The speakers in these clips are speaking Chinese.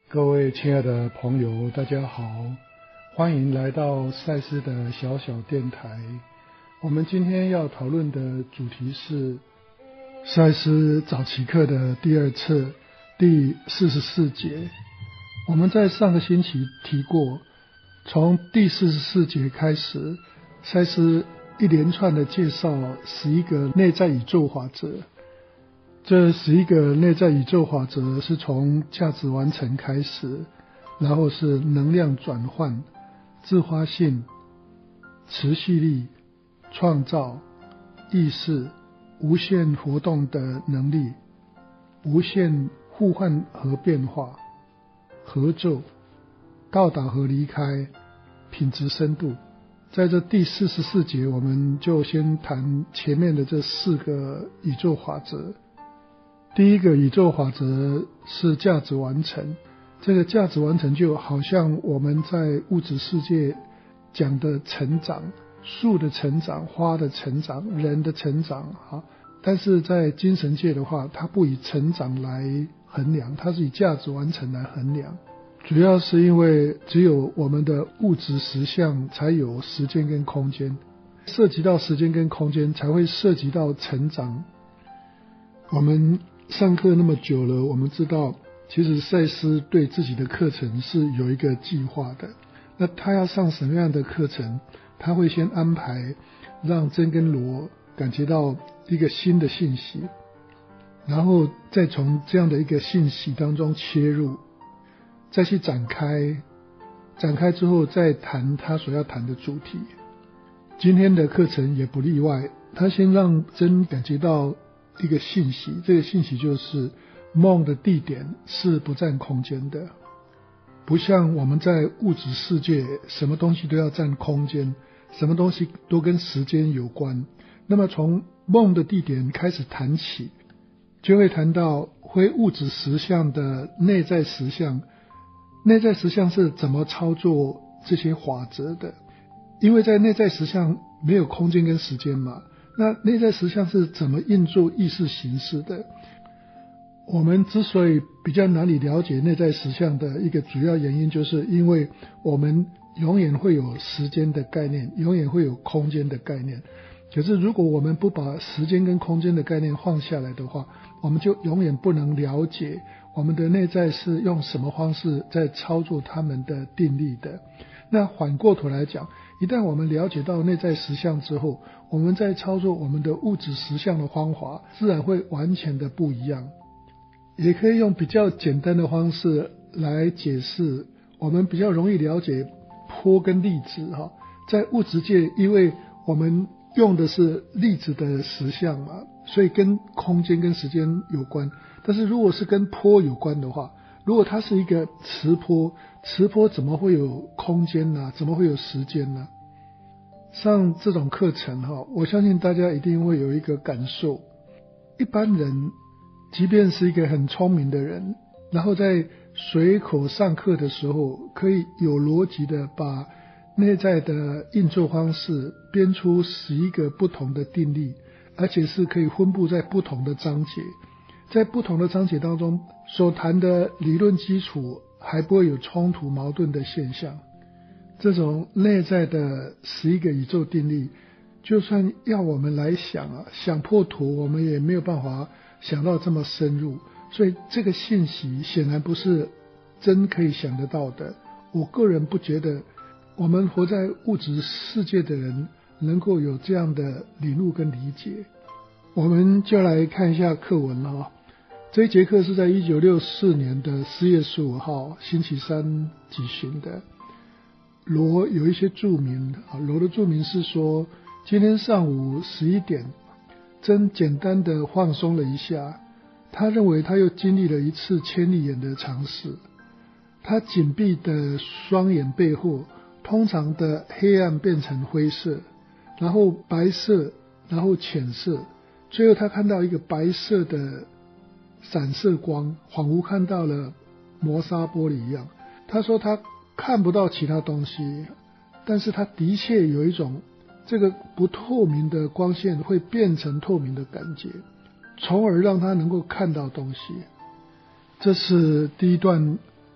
各位亲爱的朋友，大家好，欢迎来到赛斯的小小电台。我们今天要讨论的主题是赛斯早期课的第二册第44节。我们在上个星期提过，从第44节开始，赛斯一连串的介绍11个内在宇宙法则。这11个内在宇宙法则是从价值完成开始，然后是能量转换、自发性、持续力、创造、意识、无限活动的能力、无限互换和变化、合奏、到达和离开、品质深度。在这第44节，我们就先谈前面的这4个宇宙法则。第一个宇宙法则是价值完成，这个价值完成就好像我们在物质世界讲的成长，树的成长、花的成长、人的成长，但是在精神界的话，它不以成长来衡量，它是以价值完成来衡量。主要是因为只有我们的物质实相才有时间跟空间，涉及到时间跟空间才会涉及到成长。我们上课那么久了，我们知道其实赛斯对自己的课程是有一个计划的。那他要上什么样的课程，他会先安排让珍跟罗感觉到一个新的信息，然后再从这样的一个信息当中切入，再去展开之后再谈他所要谈的主题。今天的课程也不例外，他先让珍感觉到一个信息，这个信息就是梦的地点是不占空间的，不像我们在物质世界什么东西都要占空间，什么东西都跟时间有关。那么从梦的地点开始谈起，就会谈到非物质实相的内在实相。内在实相是怎么操作这些法则的？因为在内在实相没有空间跟时间嘛，那内在实相是怎么运作意识形式的？我们之所以比较难以了解内在实相的一个主要原因，就是因为我们永远会有时间的概念，永远会有空间的概念。可是如果我们不把时间跟空间的概念放下来的话，我们就永远不能了解我们的内在是用什么方式在操作他们的定律的。那反过头来讲，一旦我们了解到内在实相之后，我们在操作我们的物质实相的方法自然会完全的不一样。也可以用比较简单的方式来解释，我们比较容易了解波跟粒子。在物质界，因为我们用的是粒子的实相嘛，所以跟空间跟时间有关。但是如果是跟波有关的话，如果它是一个磁波，磁波怎么会有空间呢？怎么会有时间呢？上这种课程我相信大家一定会有一个感受，一般人即便是一个很聪明的人，然后在随口上课的时候，可以有逻辑的把内在的运作方式编出11个不同的定律，而且是可以分布在不同的章节，在不同的章节当中所谈的理论基础还不会有冲突矛盾的现象。这种内在的11个宇宙定律，就算要我们来想破图，我们也没有办法想到这么深入。所以这个信息显然不是真可以想得到的。我个人不觉得我们活在物质世界的人能够有这样的领悟跟理解。我们就来看一下课文这一节课是在1964年的4月15号星期三举行的。罗有一些注明，罗的注明是说，今天上午11点，真简单的放松了一下。他认为他又经历了一次千里眼的尝试。他紧闭的双眼背后，通常的黑暗变成灰色，然后白色，然后浅色，最后他看到一个白色的闪射光，仿佛看到了磨砂玻璃一样。他说他看不到其他东西，但是他的确有一种这个不透明的光线会变成透明的感觉，从而让他能够看到东西。这是第一段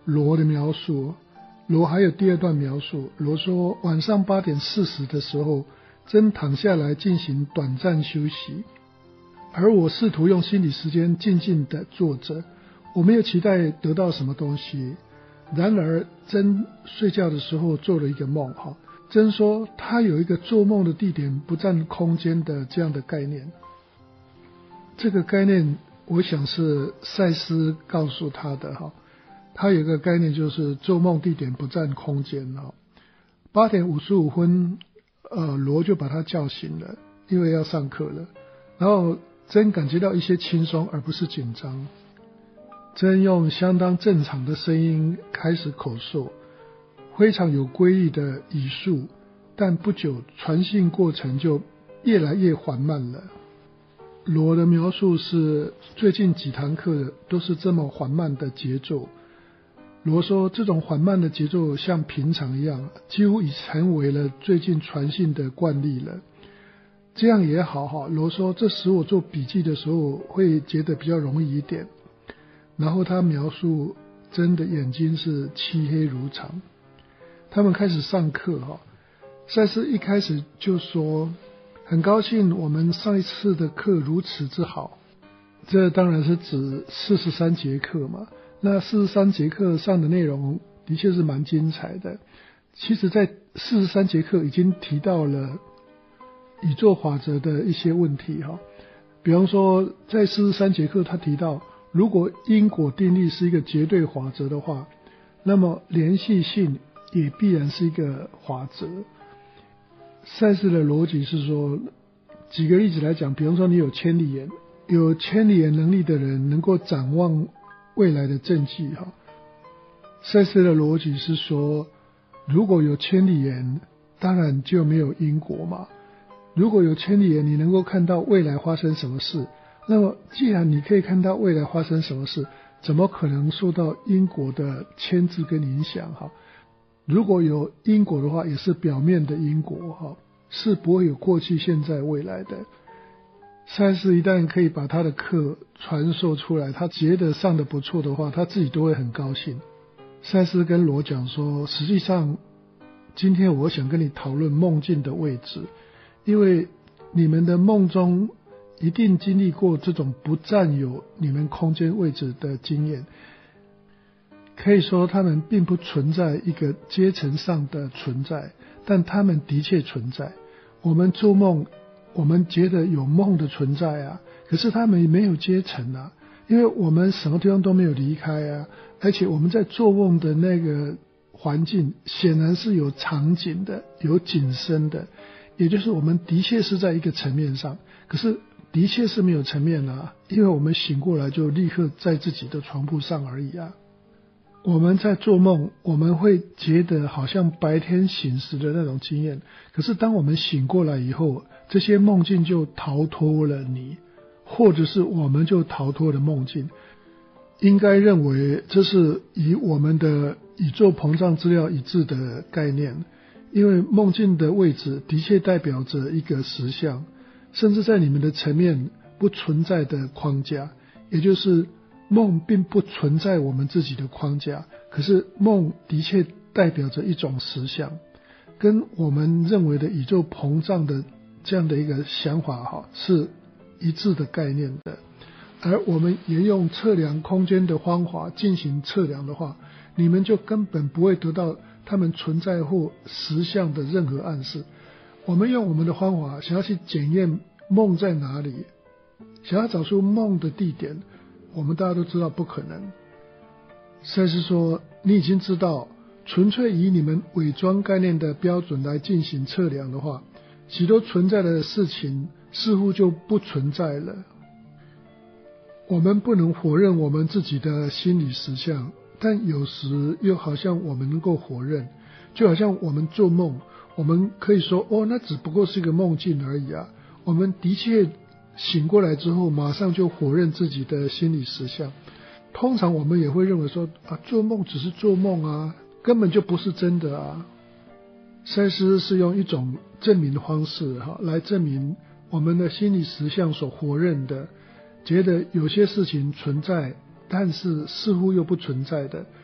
罗的描述。罗还有第二段描述，罗说晚上8点40的时候，真躺下来进行短暂休息，而我试图用心理时间静静地坐着，我没有期待得到什么东西。然而真睡觉的时候做了一个梦，真说他有一个做梦的地点不占空间的这样的概念。这个概念我想是赛斯告诉他的，他有一个概念就是做梦地点不占空间。8点55分罗就把他叫醒了，因为要上课了。然后真感觉到一些轻松而不是紧张。真用相当正常的声音开始口述，非常有规律的语速，但不久传信过程就越来越缓慢了。罗的描述是最近几堂课都是这么缓慢的节奏。罗说这种缓慢的节奏像平常一样，几乎已成为了最近传信的惯例了。这样也好，罗说这使我做笔记的时候会觉得比较容易一点。然后他描述真的眼睛是漆黑如常。他们开始上课，赛斯一开始就说很高兴我们上一次的课如此之好。这当然是指43节课嘛。那43节课上的内容的确是蛮精彩的。其实在43节课已经提到了宇宙法则的一些问题，比方说在43节课他提到，如果因果定律是一个绝对法则的话，那么连续性也必然是一个法则。赛斯的逻辑是说，举个例子来讲，比方说你有千里眼，有千里眼能力的人能够展望未来的证据。赛斯的逻辑是说，如果有千里眼，当然就没有因果嘛。如果有千里眼，你能够看到未来发生什么事，那么既然你可以看到未来发生什么事，怎么可能受到因果的牵制跟影响？如果有因果的话，也是表面的因果，是不会有过去、现在、未来的。赛斯一旦可以把他的课传授出来，他觉得上得不错的话，他自己都会很高兴。赛斯跟罗讲说，实际上今天我想跟你讨论梦境的位置，因为你们的梦中一定经历过这种不占有你们空间位置的经验。可以说他们并不存在一个阶层上的存在，但他们的确存在。我们做梦，我们觉得有梦的存在啊，可是他们没有阶层啊，因为我们什么地方都没有离开啊，而且我们在做梦的那个环境显然是有场景的，有景深的，也就是我们的确是在一个层面上，可是的确是没有层面啊，因为我们醒过来就立刻在自己的床铺上而已啊。我们在做梦，我们会觉得好像白天醒时的那种经验，可是当我们醒过来以后，这些梦境就逃脱了你，或者是我们就逃脱了梦境。应该认为这是与我们的宇宙膨胀资料一致的概念，因为梦境的位置的确代表着一个实相，甚至在你们的层面不存在的框架，也就是梦并不存在我们自己的框架，可是梦的确代表着一种实相，跟我们认为的宇宙膨胀的这样的一个想法是一致的概念的。而我们也用测量空间的方法进行测量的话，你们就根本不会得到它们存在或实相的任何暗示。我们用我们的方法想要去检验梦在哪里，想要找出梦的地点，我们大家都知道不可能。赛斯说，你已经知道，纯粹以你们伪装概念的标准来进行测量的话，许多存在的事情似乎就不存在了。我们不能否认我们自己的心理实相，但有时又好像我们能够否认，就好像我们做梦，我们可以说那只不过是一个梦境而已啊。我们的确醒过来之后马上就否认自己的心理实相。通常我们也会认为说做梦只是做梦啊，根本就不是真的啊。赛斯是用一种证明方式来证明我们的心理实相所否认的，觉得有些事情存在但是似乎又不存在的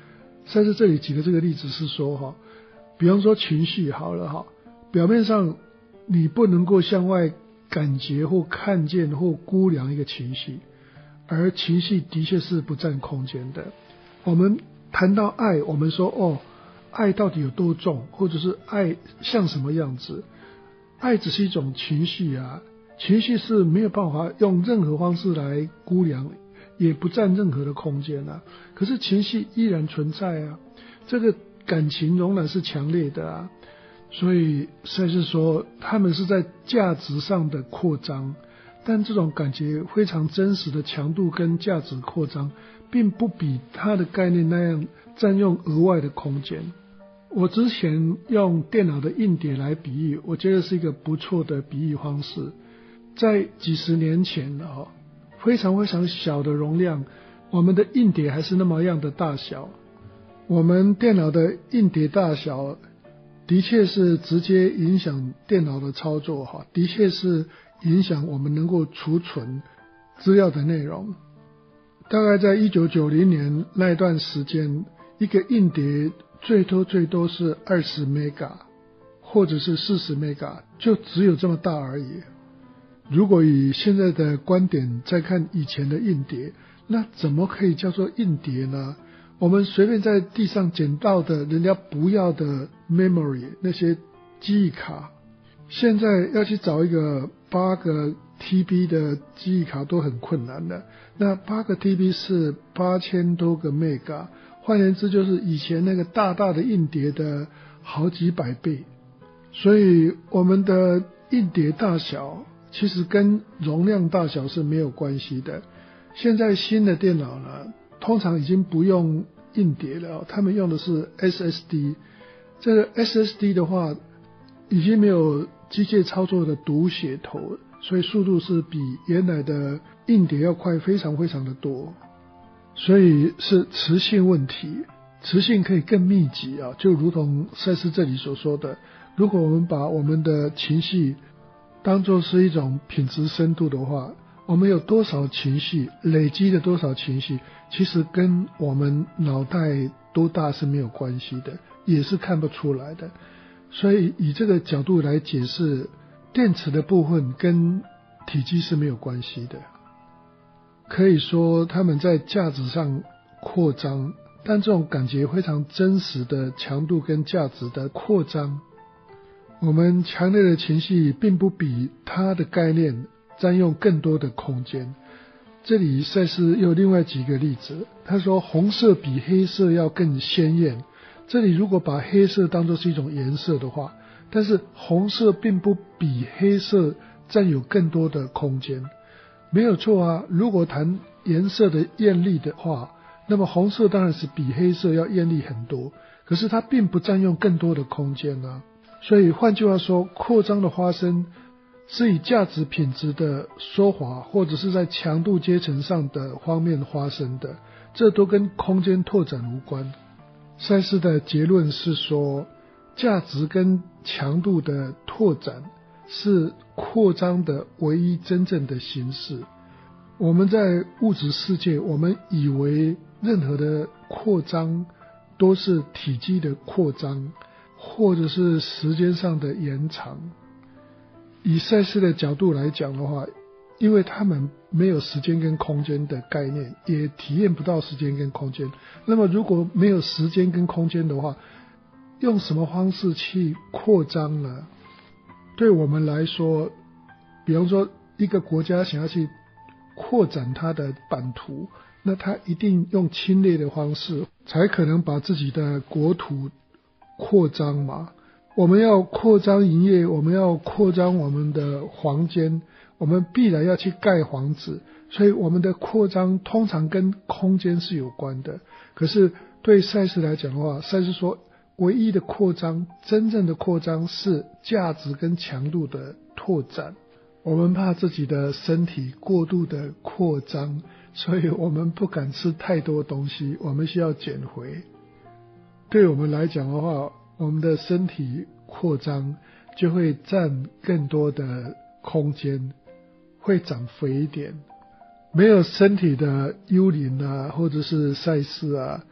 赛斯这里举的这个例子是说比方说情绪好了表面上你不能够向外感觉或看见或估量一个情绪，而情绪的确是不占空间的。我们谈到爱，我们说爱到底有多重，或者是爱像什么样子？爱只是一种情绪啊，情绪是没有办法用任何方式来估量，也不占任何的空间啊。可是情绪依然存在啊，这个感情仍然是强烈的啊。所以赛斯说他们是在价值上的扩张，但这种感觉非常真实的强度跟价值扩张并不比他的概念那样占用额外的空间。我之前用电脑的硬碟来比喻，我觉得是一个不错的比喻方式。在几十年前非常非常小的容量，我们的硬碟还是那么样的大小，我们电脑的硬碟大小的确是直接影响电脑的操作的确是影响我们能够储存资料的内容。大概在1990年那一段时间，一个硬碟最多是20 mega 或者是40 mega， 就只有这么大而已。如果以现在的观点再看以前的硬碟，那怎么可以叫做硬碟呢？我们随便在地上捡到的人家不要的 memory 那些记忆卡，现在要去找一个8个 TB 的记忆卡都很困难的。那8个 TB 是8000多个 mega， 换言之就是以前那个大大的硬碟的好几百倍。所以我们的硬碟大小其实跟容量大小是没有关系的。现在新的电脑呢，通常已经不用硬碟了，他们用的是 SSD。 这个 SSD 的话已经没有机械操作的读写头，所以速度是比原来的硬碟要快非常非常的多，所以是磁性问题，磁性可以更密集就如同赛斯这里所说的，如果我们把我们的情绪当作是一种品质深度的话，我们有多少情绪，累积了多少情绪，其实跟我们脑袋多大是没有关系的，也是看不出来的。所以以这个角度来解释，电池的部分跟体积是没有关系的。可以说他们在价值上扩张，但这种感觉非常真实的强度跟价值的扩张，我们强烈的情绪并不比它的概念占用更多的空间。这里赛斯又另外举个例子，他说红色比黑色要更鲜艳。这里如果把黑色当作是一种颜色的话，但是红色并不比黑色占有更多的空间。没有错啊，如果谈颜色的艳丽的话，那么红色当然是比黑色要艳丽很多，可是它并不占用更多的空间啊。所以换句话说，扩张的发生是以价值品质的缩华，或者是在强度阶层上的方面发生的，这都跟空间拓展无关。赛斯的结论是说，价值跟强度的拓展是扩张的唯一真正的形式。我们在物质世界，我们以为任何的扩张都是体积的扩张，或者是时间上的延长。以赛斯的角度来讲的话，因为他们没有时间跟空间的概念，也体验不到时间跟空间，那么如果没有时间跟空间的话，用什么方式去扩张呢？对我们来说，比方说一个国家想要去扩展它的版图，那它一定用侵略的方式才可能把自己的国土扩张嘛。我们要扩张营业，我们要扩张我们的房间，我们必然要去盖房子，所以我们的扩张通常跟空间是有关的。可是对赛斯来讲的话，赛斯说唯一的扩张，真正的扩张是价值跟强度的拓展。我们怕自己的身体过度的扩张，所以我们不敢吃太多东西，我们需要减回。对我们来讲的话，我们的身体扩张就会占更多的空间，会长肥一点。没有身体的幽灵啊，或者是赛斯啊，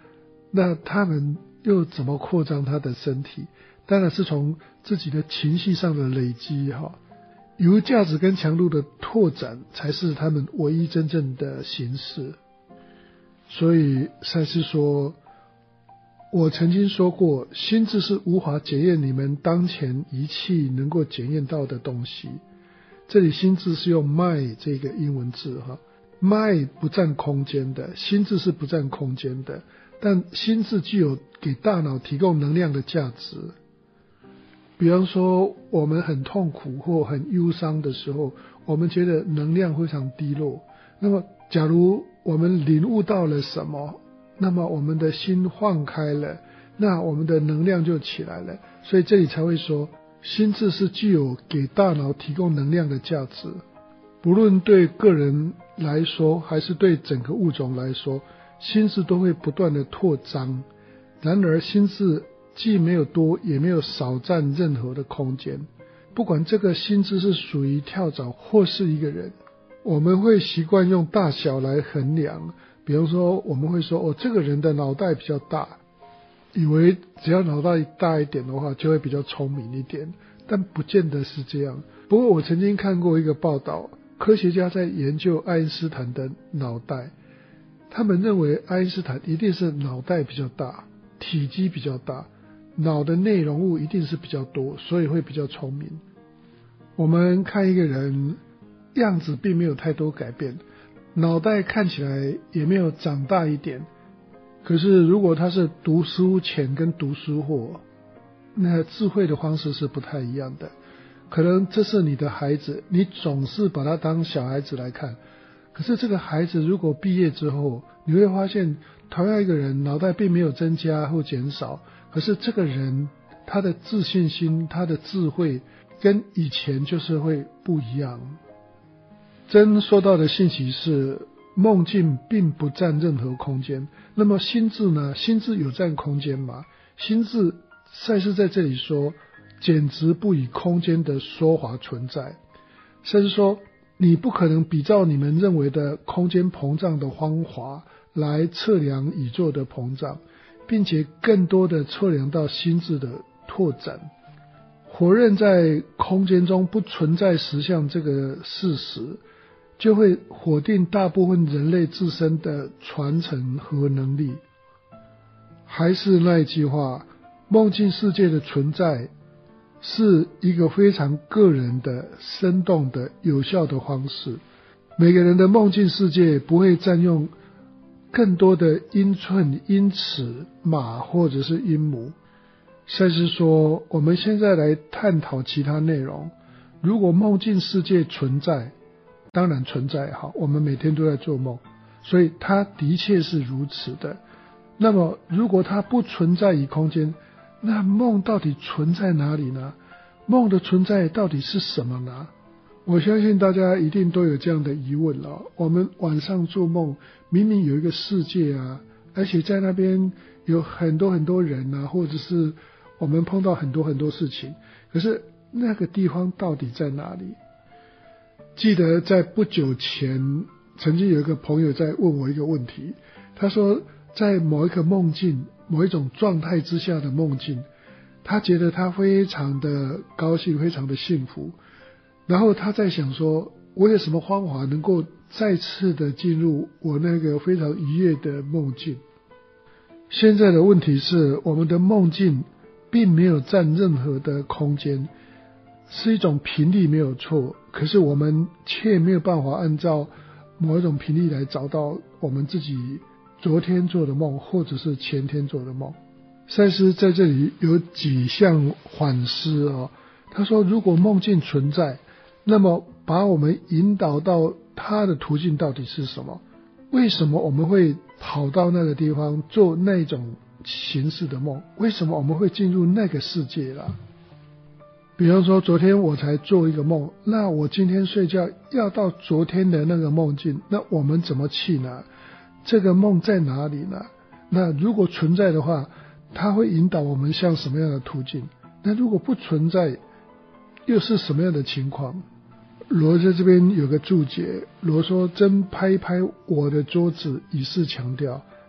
那他们又怎么扩张他的身体？当然是从自己的情绪上的累积由价值跟强度的拓展才是他们唯一真正的形式。所以赛斯说，我曾经说过，心智是无法检验你们当前仪器能够检验到的东西。这里心智是用 mind 这个英文字mind 不占空间的，心智是不占空间的，但心智具有给大脑提供能量的价值。比方说我们很痛苦或很忧伤的时候，我们觉得能量非常低落，那么假如我们领悟到了什么，那么我们的心放开了，那我们的能量就起来了。所以这里才会说，心智是具有给大脑提供能量的价值。不论对个人来说还是对整个物种来说，心智都会不断的扩张。然而心智既没有多也没有少占任何的空间，不管这个心智是属于跳蚤或是一个人，我们会习惯用大小来衡量。比方说我们会说这个人的脑袋比较大，以为只要脑袋大一点的话就会比较聪明一点，但不见得是这样。不过我曾经看过一个报道，科学家在研究爱因斯坦的脑袋，他们认为爱因斯坦一定是脑袋比较大，体积比较大，脑的内容物一定是比较多，所以会比较聪明。我们看一个人样子并没有太多改变，脑袋看起来也没有长大一点，可是如果他是读书前跟读书后，那智慧的方式是不太一样的。可能这是你的孩子，你总是把他当小孩子来看，可是这个孩子如果毕业之后，你会发现同样一个人脑袋并没有增加或减少，可是这个人他的自信心，他的智慧跟以前就是会不一样。真说到的信息是，梦境并不占任何空间。那么心智呢？心智有占空间吗？心智赛斯在这里说，简直不以空间的说法存在。赛斯说，你不可能比照你们认为的空间膨胀的方法来测量宇宙的膨胀，并且更多的测量到心智的拓展。否认在空间中不存在实相这个事实，就会否定大部分人类自身的传承和能力。还是那一句话，梦境世界的存在是一个非常个人的、生动的、有效的方式。每个人的梦境世界不会占用更多的英寸、英尺、码或者是英亩。赛斯说，我们现在来探讨其他内容。如果梦境世界存在，当然存在，我们每天都在做梦，所以它的确是如此的。那么如果它不存在于空间，那梦到底存在哪里呢？梦的存在到底是什么呢？我相信大家一定都有这样的疑问了。我们晚上做梦，明明有一个世界啊，而且在那边有很多很多人啊，或者是我们碰到很多很多事情，可是那个地方到底在哪里？记得在不久前，曾经有一个朋友在问我一个问题，他说在某一个梦境，某一种状态之下的梦境，他觉得他非常的高兴，非常的幸福，然后他在想说，我有什么方法能够再次的进入我那个非常愉悦的梦境？现在的问题是，我们的梦境并没有占任何的空间，是一种频率没有错，可是我们却没有办法按照某一种频率来找到我们自己昨天做的梦，或者是前天做的梦。赛斯在这里有几项反思他说，如果梦境存在，那么把我们引导到它的途径到底是什么？为什么我们会跑到那个地方做那种形式的梦？为什么我们会进入那个世界啦？比方说昨天我才做一个梦，那我今天睡觉要到昨天的那个梦境，那我们怎么去呢？这个梦在哪里呢？那如果存在的话，它会引导我们向什么样的途径？那如果不存在，又是什么样的情况？罗在这边有个注解，罗说，真拍拍我的桌子以示强调，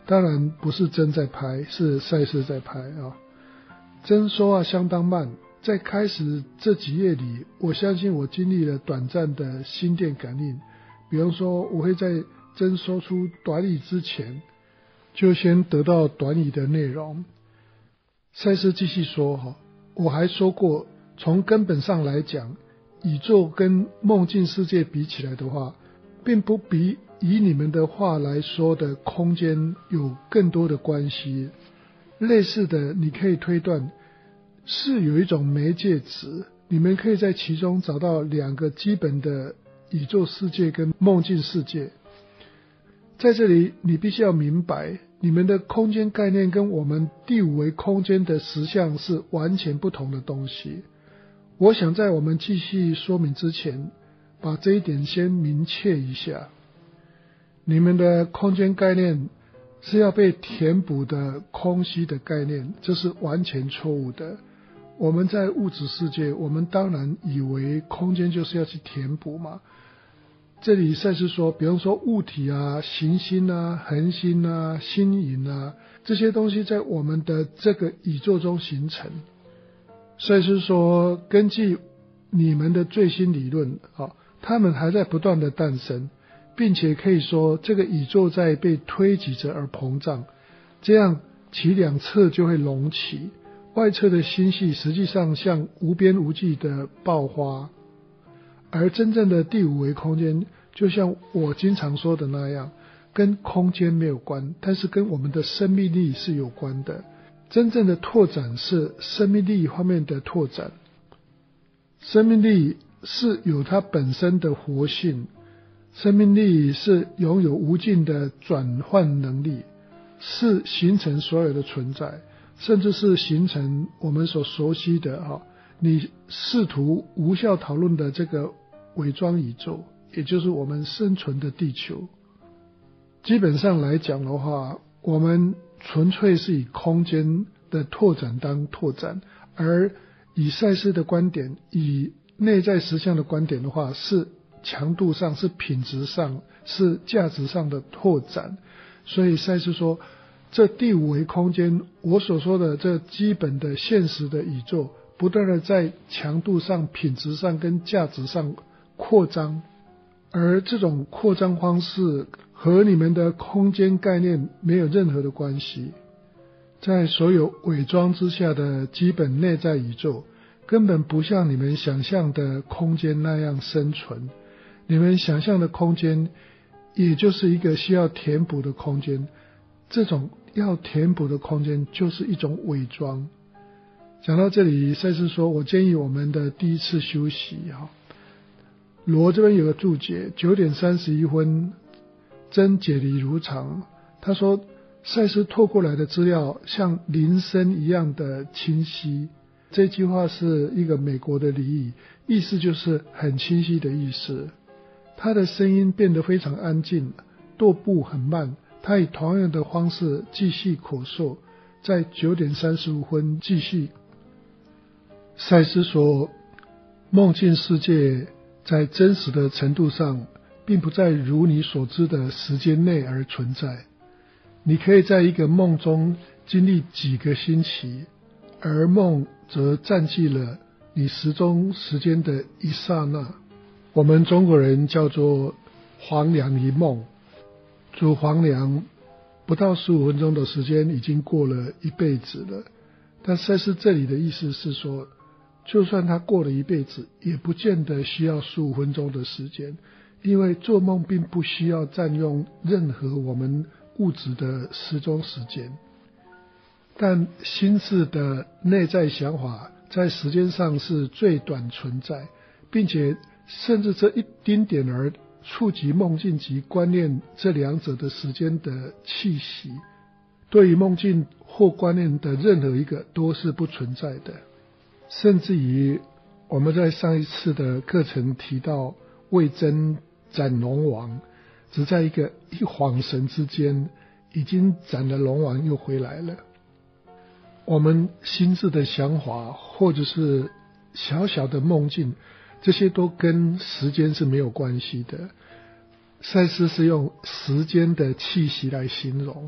当然不是真在拍，是赛斯在拍啊。真说话相当慢，在开始这几页里，我相信我经历了短暂的心电感应。比方说，我会在真说出短语之前，就先得到短语的内容。赛斯继续说，我还说过，从根本上来讲，宇宙跟梦境世界比起来的话，并不比以你们的话来说的空间有更多的关系。类似的，你可以推断是有一种媒介值，你们可以在其中找到两个基本的宇宙世界跟梦境世界。在这里你必须要明白，你们的空间概念跟我们第五维空间的实相是完全不同的东西。我想在我们继续说明之前，把这一点先明确一下。你们的空间概念是要被填补的空虚的概念，这是完全错误的。我们在物质世界，我们当然以为空间就是要去填补嘛。这里赛斯说，比方说物体啊、行星啊、恒星啊、星云啊，这些东西在我们的这个宇宙中形成。赛斯说，根据你们的最新理论，它们还在不断的诞生，并且可以说这个宇宙在被推挤着而膨胀，这样其两侧就会隆起，外侧的星系实际上像无边无际的爆发。而真正的第五维空间，就像我经常说的那样，跟空间没有关，但是跟我们的生命力是有关的。真正的拓展是生命力方面的拓展，生命力是有它本身的活性，生命力是拥有无尽的转换能力，是形成所有的存在，甚至是形成我们所熟悉的你试图无效讨论的这个伪装宇宙，也就是我们生存的地球。基本上来讲的话，我们纯粹是以空间的拓展当拓展，而以赛斯的观点，以内在实相的观点的话，是强度上、是品质上、是价值上的拓展。所以赛斯说，这第五维空间，我所说的这基本的现实的宇宙，不断的在强度上、品质上跟价值上扩张，而这种扩张方式和你们的空间概念没有任何的关系。在所有伪装之下的基本内在宇宙，根本不像你们想象的空间那样生存。你们想象的空间，也就是一个需要填补的空间，这种要填补的空间就是一种伪装。讲到这里，赛斯说，我建议我们的第一次休息罗这边有个注解，9点31分，真解离如常。他说，赛斯透过来的资料像铃声一样的清晰。这句话是一个美国的俚语，意思就是很清晰的意思。他的声音变得非常安静，踱步很慢，他以同样的方式继续口述，在9点35分继续。赛斯说，梦境世界在真实的程度上，并不在如你所知的时间内而存在。你可以在一个梦中经历几个星期，而梦则占据了你时钟时间的一刹那。我们中国人叫做黄粱一梦，煮黄粱不到15分钟的时间已经过了一辈子了。但赛斯这里的意思是说，就算他过了一辈子，也不见得需要15分钟的时间，因为做梦并不需要占用任何我们物质的时钟时间。但心智的内在想法在时间上是最短存在，并且甚至这一丁点儿触及梦境及观念这两者的时间的气息，对于梦境或观念的任何一个都是不存在的。甚至于我们在上一次的课程提到，魏征斩龙王，只在一晃神之间，已经斩了龙王又回来了。我们心智的想法，或者是小小的梦境，这些都跟时间是没有关系的。赛斯是用时间的气息来形容，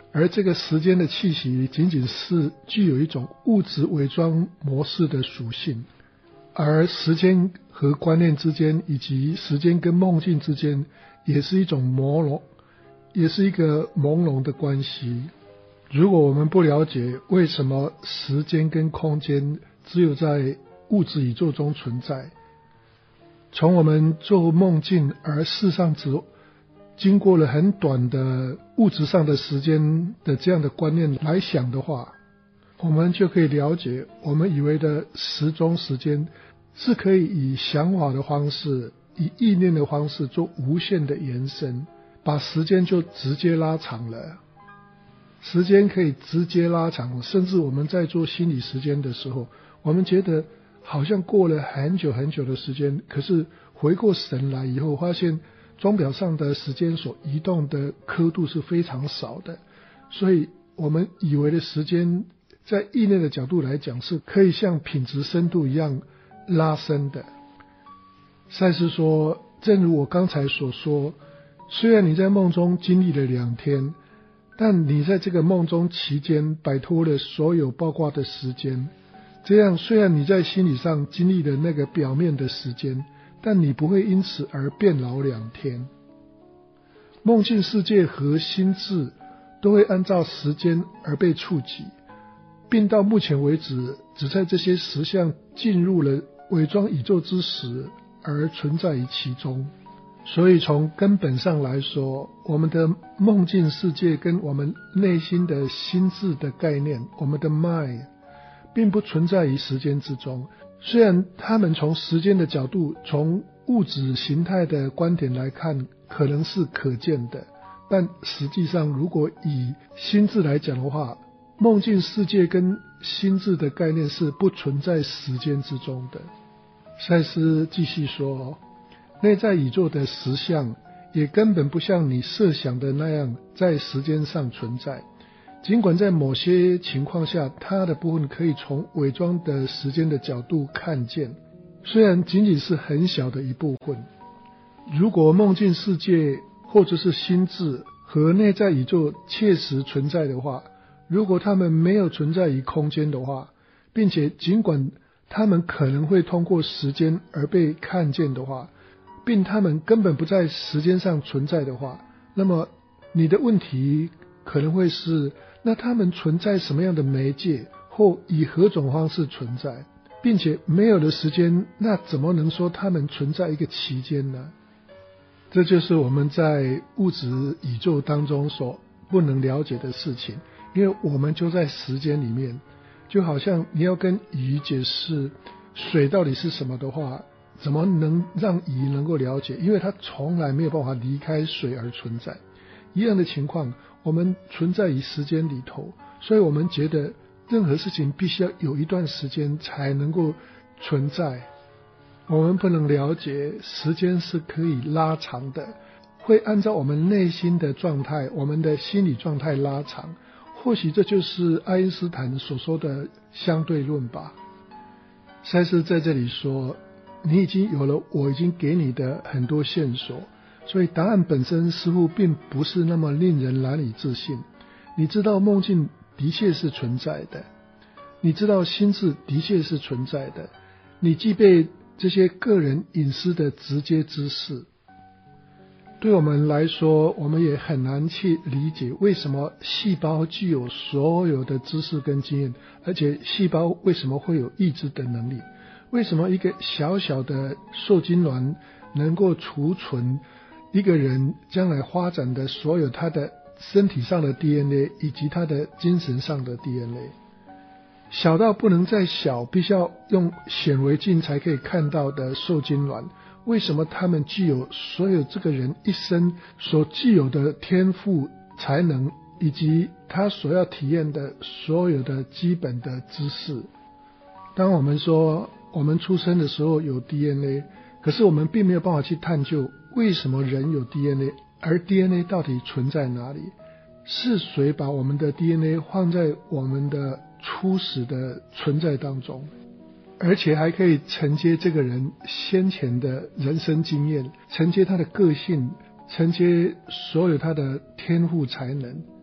而这个时间的气息仅仅是具有一种物质伪装模式的属性，而时间和观念之间，以及时间跟梦境之间，也是一种朦胧，也是一个朦胧的关系。如果我们不了解为什么时间跟空间只有在物质宇宙中存在，从我们做梦境而事实上只经过了很短的物质上的时间的这样的观念来想的话，我们就可以了解我们以为的时钟时间是可以以想法的方式，以意念的方式做无限的延伸，把时间就直接拉长了。时间可以直接拉长，甚至我们在做心理时间的时候，我们觉得好像过了很久很久的时间，可是回过神来以后，发现钟表上的时间所移动的刻度是非常少的，所以我们以为的时间在意念的角度来讲是可以像品质深度一样拉伸的。赛斯说，正如我刚才所说，虽然你在梦中经历了2天，但你在这个梦中期间摆脱了所有包括的时间，这样虽然你在心理上经历了那个表面的时间，但你不会因此而变老2天。梦境世界和心智都会按照时间而被触及，并到目前为止只在这些实相进入了伪装宇宙之时而存在于其中。所以从根本上来说，我们的梦境世界跟我们内心的心智的概念，我们的 mind 并不存在于时间之中。虽然他们从时间的角度，从物质形态的观点来看可能是可见的，但实际上如果以心智来讲的话，梦境世界跟心智的概念是不存在时间之中的。赛斯继续说，内在宇宙的实相也根本不像你设想的那样在时间上存在，尽管在某些情况下它的部分可以从伪装的时间的角度看见，虽然仅仅是很小的一部分。如果梦境世界或者是心智和内在宇宙切实存在的话，如果它们没有存在于空间的话，并且尽管它们可能会通过时间而被看见的话，并它们根本不在时间上存在的话，那么你的问题可能会是，那它们存在什么样的媒介，或以何种方式存在，并且没有了时间，那怎么能说它们存在一个期间呢？这就是我们在物质宇宙当中所不能了解的事情，因为我们就在时间里面，就好像你要跟鱼解释水到底是什么的话，怎么能让鱼能够了解？因为它从来没有办法离开水而存在。一样的情况，我们存在于时间里头，所以我们觉得任何事情必须要有一段时间才能够存在。我们不能了解时间是可以拉长的，会按照我们内心的状态，我们的心理状态拉长。或许这就是爱因斯坦所说的相对论吧。赛斯在这里说，你已经有了我已经给你的很多线索，所以答案本身似乎并不是那么令人难以置信。你知道梦境的确是存在的，你知道心智的确是存在的，你具备这些个人隐私的直接知识。对我们来说，我们也很难去理解为什么细胞具有所有的知识跟经验，而且细胞为什么会有意志的能力，为什么一个小小的受精卵能够储存一个人将来发展的所有他的身体上的 DNA 以及他的精神上的 DNA， 小到不能再小，必须要用显微镜才可以看到的受精卵，为什么他们具有所有这个人一生所具有的天赋才能，以及他所要体验的所有的基本的知识。当我们说我们出生的时候有 DNA， 可是我们并没有办法去探究为什么人有 DNA， 而 DNA 到底存在哪里，是谁把我们的 DNA 放在我们的初始的存在当中，而且还可以承接这个人先前的人生经验，承接他的个性，承接所有他的天赋才能。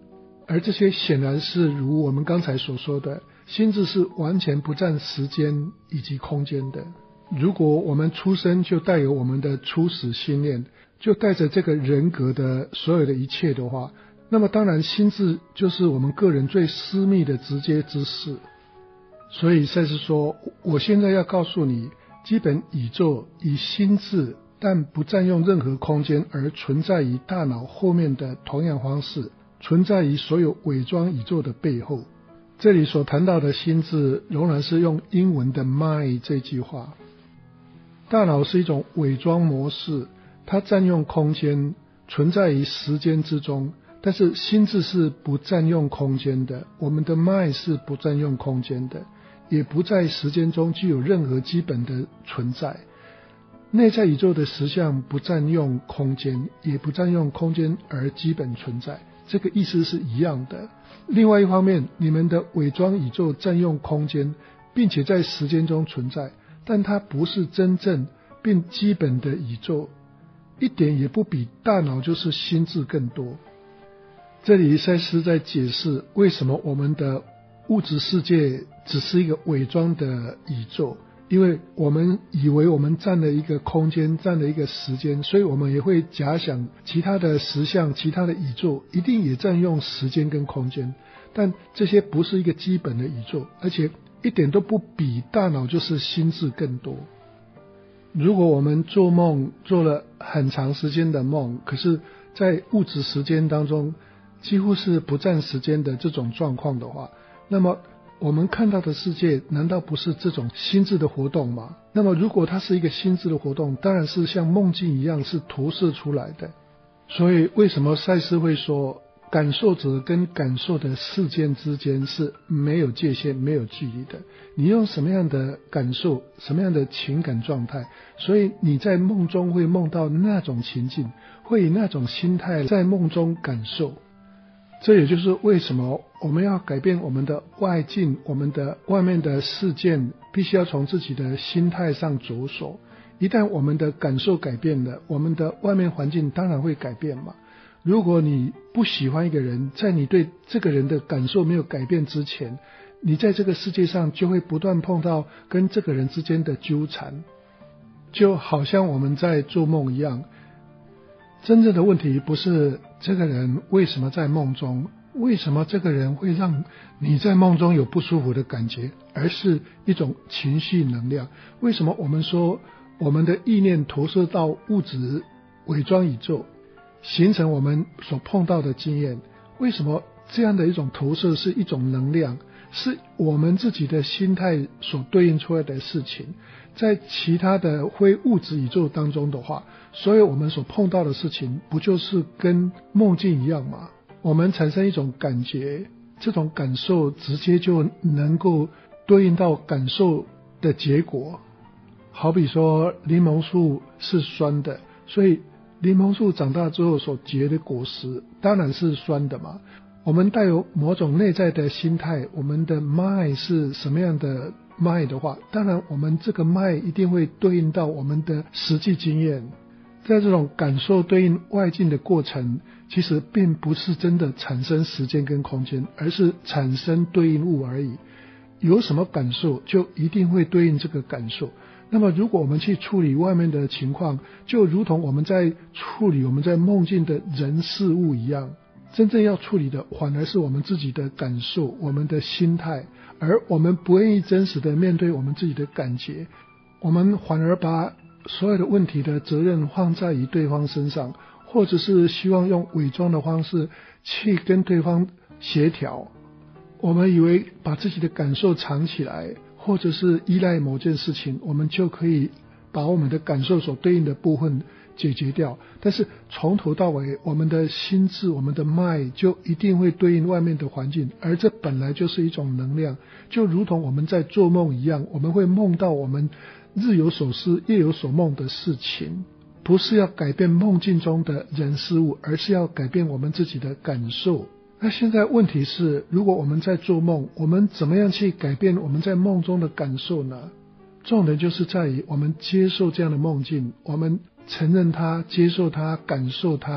而这些显然是如我们刚才所说的，心智是完全不占时间以及空间的。如果我们出生就带有我们的初始心念，就带着这个人格的所有的一切的话，那么当然心智就是我们个人最私密的直接之事。所以赛斯说，我现在要告诉你，基本宇宙以心智但不占用任何空间而存在于大脑后面的同样方式，存在于所有伪装宇宙的背后。这里所谈到的心智仍然是用英文的 mind 这句话。大脑是一种伪装模式，它占用空间，存在于时间之中，但是心智是不占用空间的，我们的 mind 是不占用空间的，也不在时间中具有任何基本的存在。内在宇宙的实相不占用空间，也不占用空间而基本存在，这个意思是一样的。另外一方面，你们的伪装宇宙占用空间，并且在时间中存在，但它不是真正并基本的宇宙，一点也不比大脑就是心智更多。这里赛斯在解释为什么我们的物质世界只是一个伪装的宇宙，因为我们以为我们占了一个空间，占了一个时间，所以我们也会假想其他的实相，其他的宇宙一定也占用时间跟空间，但这些不是一个基本的宇宙，而且一点都不比大脑就是心智更多。如果我们做梦做了很长时间的梦，可是在物质时间当中几乎是不占时间的这种状况的话，那么我们看到的世界难道不是这种心智的活动吗？那么如果它是一个心智的活动，当然是像梦境一样是投射出来的。所以为什么赛斯会说感受者跟感受的事件之间是没有界限没有距离的，你用什么样的感受，什么样的情感状态，所以你在梦中会梦到那种情境，会以那种心态在梦中感受。这也就是为什么我们要改变我们的外境，我们的外面的事件必须要从自己的心态上着手。一旦我们的感受改变了，我们的外面环境当然会改变嘛。如果你不喜欢一个人，在你对这个人的感受没有改变之前，你在这个世界上就会不断碰到跟这个人之间的纠缠，就好像我们在做梦一样。真正的问题不是这个人为什么在梦中，为什么这个人会让你在梦中有不舒服的感觉，而是一种情绪能量。为什么我们说我们的意念投射到物质伪装宇宙，形成我们所碰到的经验？为什么这样的一种投射是一种能量，是我们自己的心态所对应出来的事情？在其他的非物质宇宙当中的话，所有我们所碰到的事情不就是跟梦境一样吗？我们产生一种感觉，这种感受直接就能够对应到感受的结果。好比说柠檬树是酸的，所以柠檬树长大之后所结的果实当然是酸的嘛。我们带有某种内在的心态，我们的 mind 是什么样的 mind 的话，当然我们这个 mind 一定会对应到我们的实际经验。在这种感受对应外境的过程，其实并不是真的产生时间跟空间，而是产生对应物而已。有什么感受就一定会对应这个感受。那么如果我们去处理外面的情况，就如同我们在处理我们在梦境的人事物一样，真正要处理的反而是我们自己的感受，我们的心态，而我们不愿意真实的面对我们自己的感觉，我们反而把所有的问题的责任放在于对方身上，或者是希望用伪装的方式去跟对方协调。我们以为把自己的感受藏起来，或者是依赖某件事情，我们就可以把我们的感受所对应的部分解决掉。但是从头到尾，我们的心智，我们的 mind 就一定会对应外面的环境，而这本来就是一种能量。就如同我们在做梦一样，我们会梦到我们日有所思夜有所梦的事情，不是要改变梦境中的人事物，而是要改变我们自己的感受。那现在问题是，如果我们在做梦，我们怎么样去改变我们在梦中的感受呢？重点就是在于我们接受这样的梦境，我们承认它，接受它，感受它，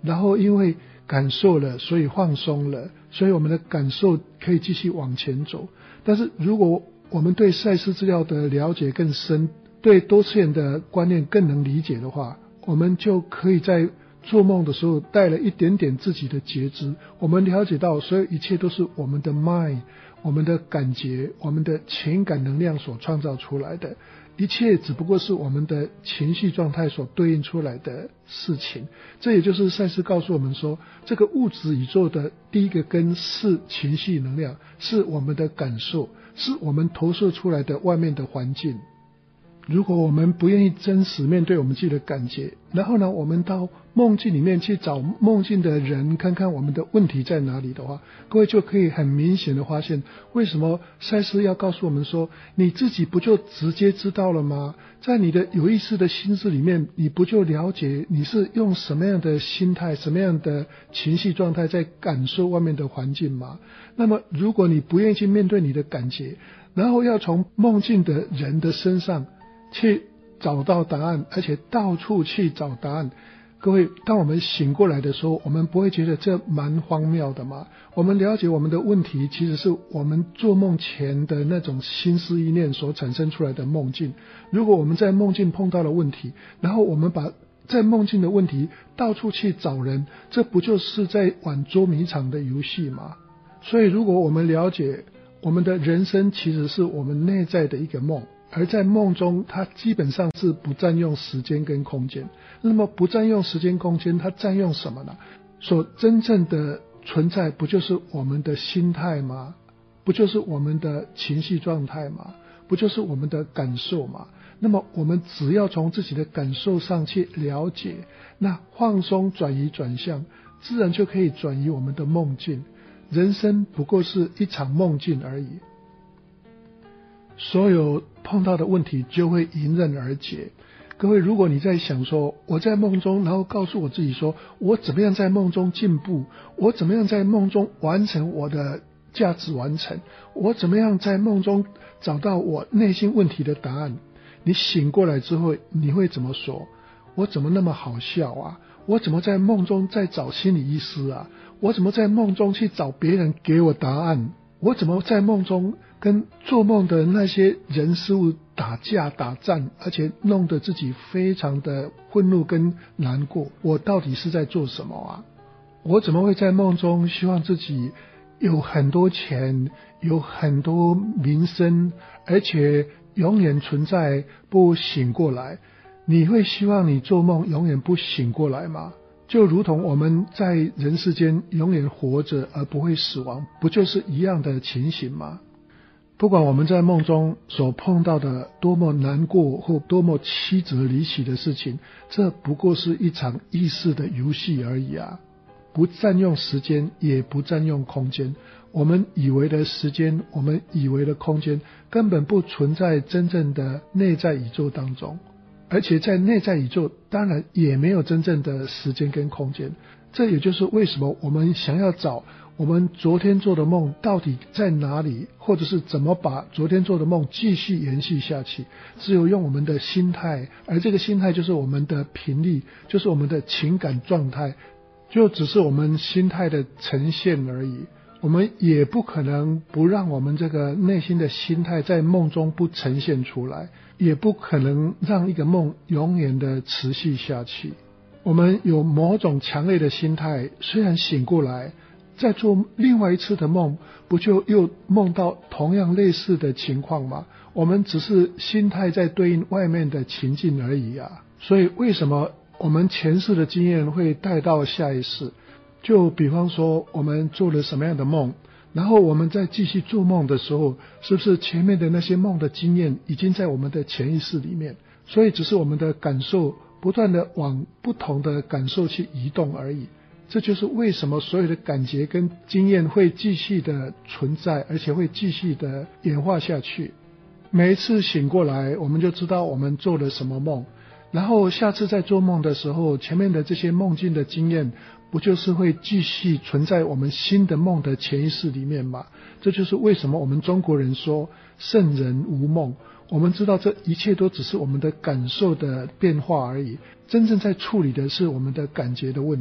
然后因为感受了，所以放松了，所以我们的感受可以继续往前走。但是如果我们对赛斯资料的了解更深，对多次元的观念更能理解的话，我们就可以在做梦的时候带了一点点自己的觉知，我们了解到所有一切都是我们的 mind， 我们的感觉，我们的情感能量所创造出来的，一切只不过是我们的情绪状态所对应出来的事情。这也就是赛斯告诉我们说，这个物质宇宙的第一个根是情绪能量，是我们的感受，是我们投射出来的外面的环境。如果我们不愿意真实面对我们自己的感觉，然后呢，我们到梦境里面去找梦境的人，看看我们的问题在哪里的话，各位就可以很明显的发现，为什么赛斯要告诉我们说，你自己不就直接知道了吗？在你的有意识的心智里面，你不就了解你是用什么样的心态，什么样的情绪状态在感受外面的环境吗？那么如果你不愿意去面对你的感觉，然后要从梦境的人的身上去找到答案，而且到处去找答案。各位，当我们醒过来的时候，我们不会觉得这蛮荒谬的吗？我们了解我们的问题其实是我们做梦前的那种心思意念所产生出来的梦境。如果我们在梦境碰到了问题，然后我们把在梦境的问题到处去找人，这不就是在玩捉迷藏的游戏吗？所以如果我们了解我们的人生其实是我们内在的一个梦，而在梦中它基本上是不占用时间跟空间。那么不占用时间空间，它占用什么呢？所真正的存在不就是我们的心态吗？不就是我们的情绪状态吗？不就是我们的感受吗？那么我们只要从自己的感受上去了解，那放松转移转向，自然就可以转移我们的梦境。人生不过是一场梦境而已，所有碰到的问题就会迎刃而解。各位，如果你在想说我在梦中，然后告诉我自己说我怎么样在梦中进步，我怎么样在梦中完成我的价值完成，我怎么样在梦中找到我内心问题的答案，你醒过来之后你会怎么说？我怎么那么好笑啊？我怎么在梦中在找心理医师啊？我怎么在梦中去找别人给我答案？我怎么在梦中跟做梦的那些人事物打架打战，而且弄得自己非常的愤怒跟难过？我到底是在做什么啊？我怎么会在梦中希望自己有很多钱，有很多名声，而且永远存在不醒过来？你会希望你做梦永远不醒过来吗？就如同我们在人世间永远活着而不会死亡，不就是一样的情形吗？不管我们在梦中所碰到的多么难过或多么曲折离奇的事情，这不过是一场意识的游戏而已啊，不占用时间，也不占用空间。我们以为的时间，我们以为的空间，根本不存在真正的内在宇宙当中。而且在内在宇宙当然也没有真正的时间跟空间。这也就是为什么我们想要找我们昨天做的梦到底在哪里，或者是怎么把昨天做的梦继续延续下去，只有用我们的心态，而这个心态就是我们的频率，就是我们的情感状态，就只是我们心态的呈现而已。我们也不可能不让我们这个内心的心态在梦中不呈现出来，也不可能让一个梦永远的持续下去。我们有某种强烈的心态，虽然醒过来再做另外一次的梦，不就又梦到同样类似的情况吗？我们只是心态在对应外面的情境而已啊。所以为什么我们前世的经验会带到下一世？就比方说我们做了什么样的梦，然后我们在继续做梦的时候，是不是前面的那些梦的经验已经在我们的潜意识里面，所以只是我们的感受不断的往不同的感受去移动而已。这就是为什么所有的感觉跟经验会继续的存在，而且会继续的演化下去。每一次醒过来，我们就知道我们做了什么梦，然后下次在做梦的时候，前面的这些梦境的经验不就是会继续存在我们新的梦的潜意识里面吗？这就是为什么我们中国人说圣人无梦。我们知道这一切都只是我们的感受的变化而已，真正在处理的是我们的感觉的问题。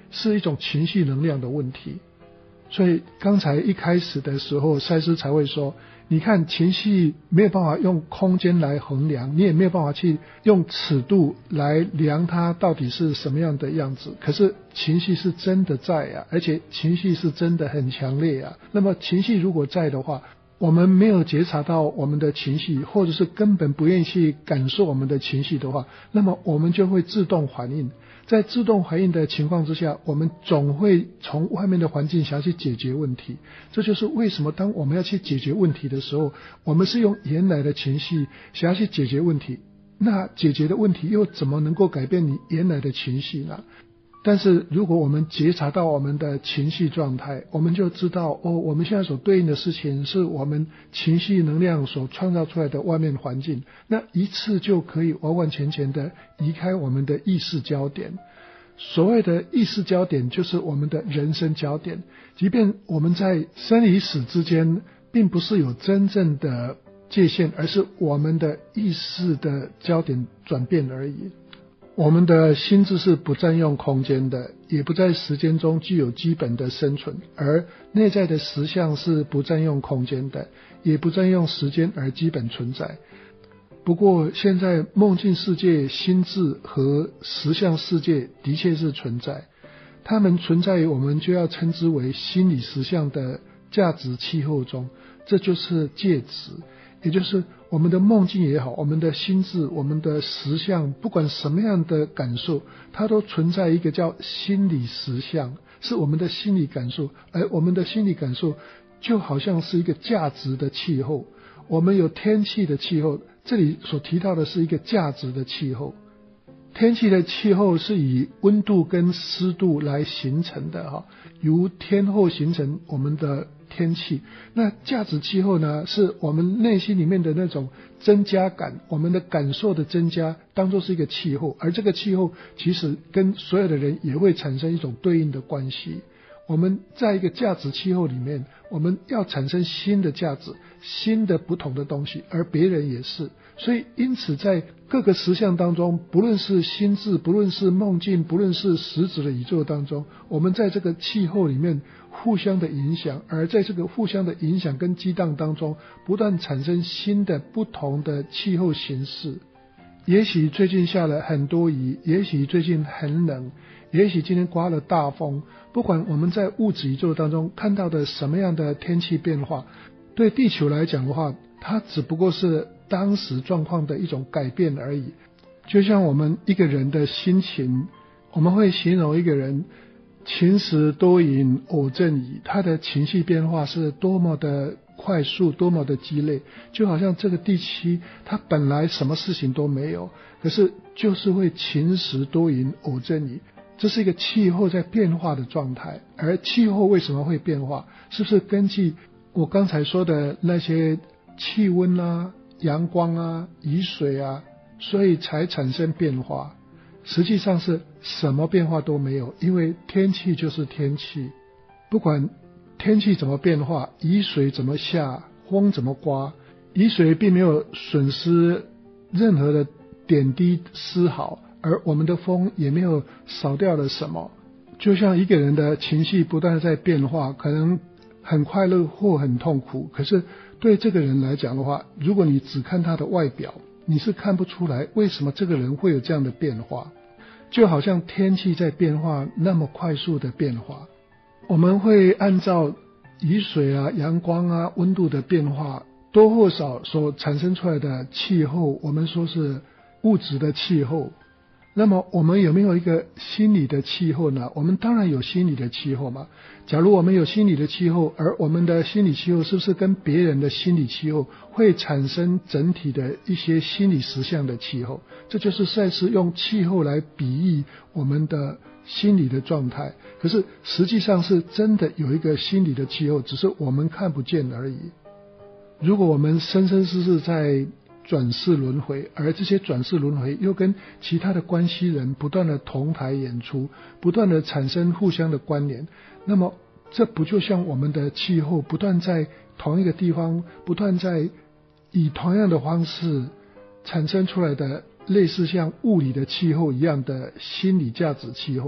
是一种情绪能量的问题。所以刚才一开始的时候，赛斯才会说，你看情绪没有办法用空间来衡量，你也没有办法去用尺度来量它到底是什么样的样子，可是情绪是真的在啊，而且情绪是真的很强烈啊。那么情绪如果在的话，我们没有觉察到我们的情绪，或者是根本不愿意去感受我们的情绪的话，那么我们就会自动反应。在自动反应的情况之下，我们总会从外面的环境想要去解决问题。这就是为什么当我们要去解决问题的时候，我们是用原来的情绪想要去解决问题。那解决的问题又怎么能够改变你原来的情绪呢？但是如果我们觉察到我们的情绪状态，我们就知道我们现在所对应的事情是我们情绪能量所创造出来的外面环境，那一次就可以完完全全的移开我们的意识焦点。所谓的意识焦点就是我们的人生焦点，即便我们在生与死之间并不是有真正的界限，而是我们的意识的焦点转变而已。我们的心智是不占用空间的，也不在时间中具有基本的生存，而内在的实相是不占用空间的，也不占用时间而基本存在。不过现在梦境世界、心智和实相世界的确是存在，它们存在于我们就要称之为心理实相的价值气候中，这就是介质，也就是我们的梦境也好，我们的心智、我们的实相，不管什么样的感受，它都存在一个叫心理实相，是我们的心理感受。而我们的心理感受就好像是一个价值的气候，我们有天气的气候，这里所提到的是一个价值的气候。天气的气候是以温度跟湿度来形成的，由天候形成我们的天气。那价值气候呢，是我们内心里面的那种增加感，我们的感受的增加当作是一个气候，而这个气候其实跟所有的人也会产生一种对应的关系。我们在一个价值气候里面，我们要产生新的价值，新的不同的东西，而别人也是。所以因此在各个实相当中，不论是心智，不论是梦境，不论是实质的宇宙当中，我们在这个气候里面互相的影响，而在这个互相的影响跟激荡当中，不断产生新的不同的气候形式。也许最近下了很多雨，也许最近很冷，也许今天刮了大风，不管我们在物质宇宙当中看到的什么样的天气变化，对地球来讲的话，它只不过是当时状况的一种改变而已。就像我们一个人的心情，我们会形容一个人晴时多云偶阵雨，他的情绪变化是多么的快速，多么的激烈，就好像这个地区它本来什么事情都没有，可是就是会晴时多云偶阵雨，这是一个气候在变化的状态。而气候为什么会变化，是不是根据我刚才说的那些气温啊、阳光啊、雨水啊，所以才产生变化？实际上是什么变化都没有，因为天气就是天气，不管天气怎么变化，雨水怎么下，风怎么刮，雨水并没有损失任何的点滴丝毫，而我们的风也没有少掉了什么。就像一个人的情绪不断在变化，可能很快乐或很痛苦，可是对这个人来讲的话，如果你只看他的外表，你是看不出来为什么这个人会有这样的变化。就好像天气在变化，那么快速的变化，我们会按照雨水啊、阳光啊、温度的变化，多或少所产生出来的气候，我们说是物质的气候。那么我们有没有一个心理的气候呢？我们当然有心理的气候嘛。假如我们有心理的气候，而我们的心理气候是不是跟别人的心理气候会产生整体的一些心理实相的气候？这就是赛斯用气候来比喻我们的心理的状态。可是实际上是真的有一个心理的气候，只是我们看不见而已。如果我们生生世世在转世轮回，而这些转世轮回又跟其他的关系人不断的同台演出，不断的产生互相的关联，那么这不就像我们的气候不断在同一个地方，不断在以同样的方式产生出来的类似像物理的气候一样的心理价值气候？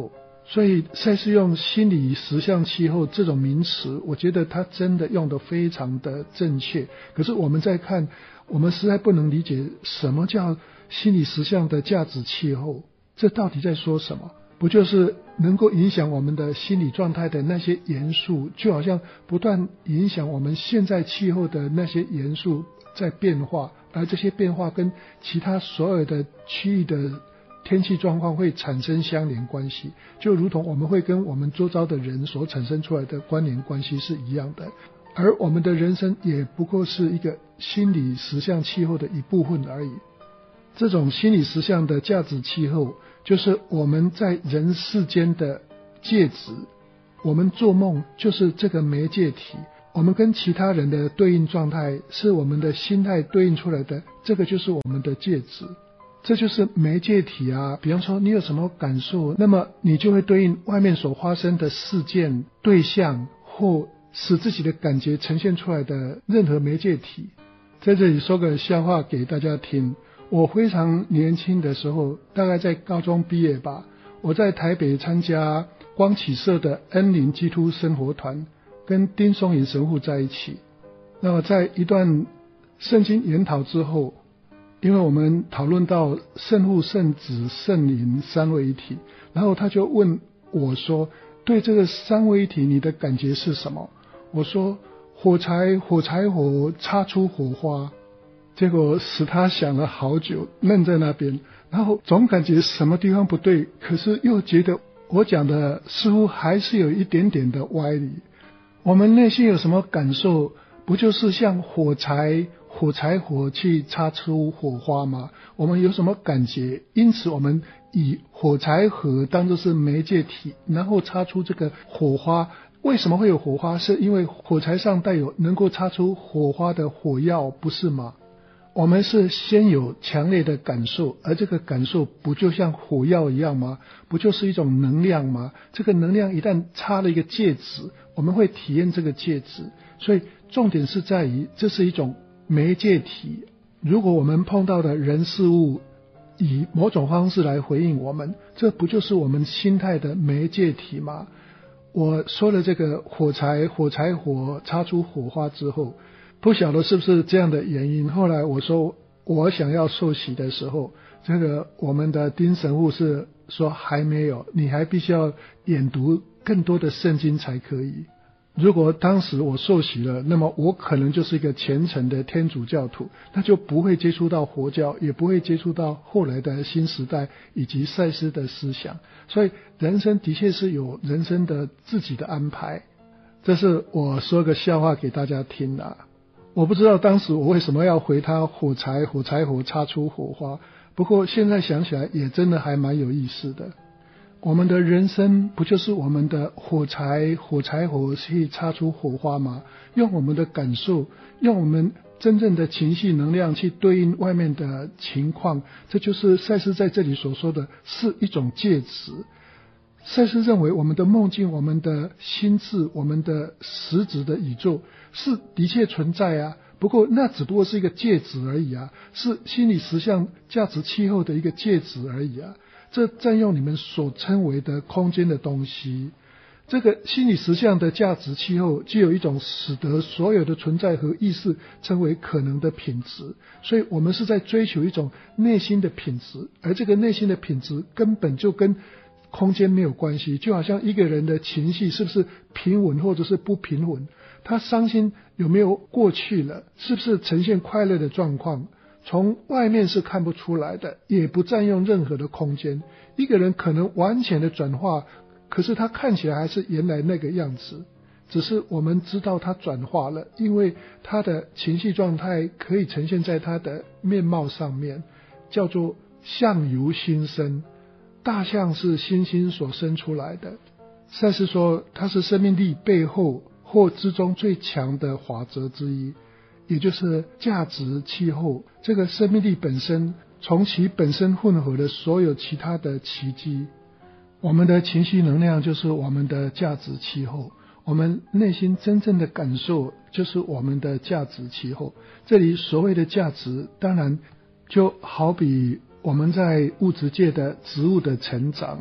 所以赛斯用心理实相气候这种名词，我觉得他真的用得非常的正确。可是我们在看，我们实在不能理解什么叫心理实相的价值气候，这到底在说什么？不就是能够影响我们的心理状态的那些元素，就好像不断影响我们现在气候的那些元素在变化，而这些变化跟其他所有的区域的天气状况会产生相连关系，就如同我们会跟我们周遭的人所产生出来的关联关系是一样的。而我们的人生也不过是一个心理实相气候的一部分而已。这种心理实相的价值气候，就是我们在人世间的介质，我们做梦就是这个媒介体，我们跟其他人的对应状态是我们的心态对应出来的，这个就是我们的介质，这就是媒介体啊。比方说你有什么感受，那么你就会对应外面所发生的事件、对象或使自己的感觉呈现出来的任何媒介体。在这里说个笑话给大家听。我非常年轻的时候，大概在高中毕业吧，我在台北参加光启社的恩林基督生活团，跟丁松云神父在一起。那么在一段圣经研讨之后，因为我们讨论到圣父、圣子、圣灵三位一体，然后他就问我说，对这个三位一体你的感觉是什么？我说火柴擦出火花。结果使他想了好久，愣在那边，然后总感觉什么地方不对，可是又觉得我讲的似乎还是有一点点的歪理。我们内心有什么感受，不就是像火柴去擦出火花吗？我们有什么感觉，因此我们以火柴盒当作是媒介体，然后擦出这个火花。为什么会有火花？是因为火柴上带有能够擦出火花的火药，不是吗？我们是先有强烈的感受，而这个感受不就像火药一样吗？不就是一种能量吗？这个能量一旦插了一个介质，我们会体验这个介质。所以重点是在于这是一种媒介体，如果我们碰到的人事物以某种方式来回应我们，这不就是我们心态的媒介体吗？我说了这个火柴擦出火花之后，不晓得是不是这样的原因，后来我说我想要受洗的时候，这个我们的丁神父是说还没有，你还必须要研读更多的圣经才可以。如果当时我受洗了，那么我可能就是一个虔诚的天主教徒，那就不会接触到佛教，也不会接触到后来的新时代以及赛斯的思想。所以人生的确是有人生的自己的安排。这是我说个笑话给大家听啊。我不知道当时我为什么要回他火柴擦出火花，不过现在想起来也真的还蛮有意思的。我们的人生不就是我们的火柴去擦出火花吗？用我们的感受，用我们真正的情绪能量去对应外面的情况，这就是赛斯在这里所说的是一种介质。赛斯认为我们的梦境、我们的心智、我们的实质的宇宙是的确存在啊，不过那只不过是一个介质而已啊，是心理实相价值气候的一个介质而已啊。这占用你们所称为的空间的东西。这个心理实相的价值气候具有一种使得所有的存在和意识成为可能的品质，所以我们是在追求一种内心的品质，而这个内心的品质根本就跟空间没有关系。就好像一个人的情绪是不是平稳或者是不平稳，他伤心有没有过去了，是不是呈现快乐的状况，从外面是看不出来的，也不占用任何的空间。一个人可能完全的转化，可是他看起来还是原来那个样子，只是我们知道他转化了，因为他的情绪状态可以呈现在他的面貌上面，叫做相由心生。大象是星星所生出来的，赛斯说它是生命力背后或之中最强的法则之一，也就是价值气候。这个生命力本身从其本身混合了所有其他的奇迹。我们的情绪能量就是我们的价值气候，我们内心真正的感受就是我们的价值气候。这里所谓的价值，当然就好比我们在物质界的植物的成长，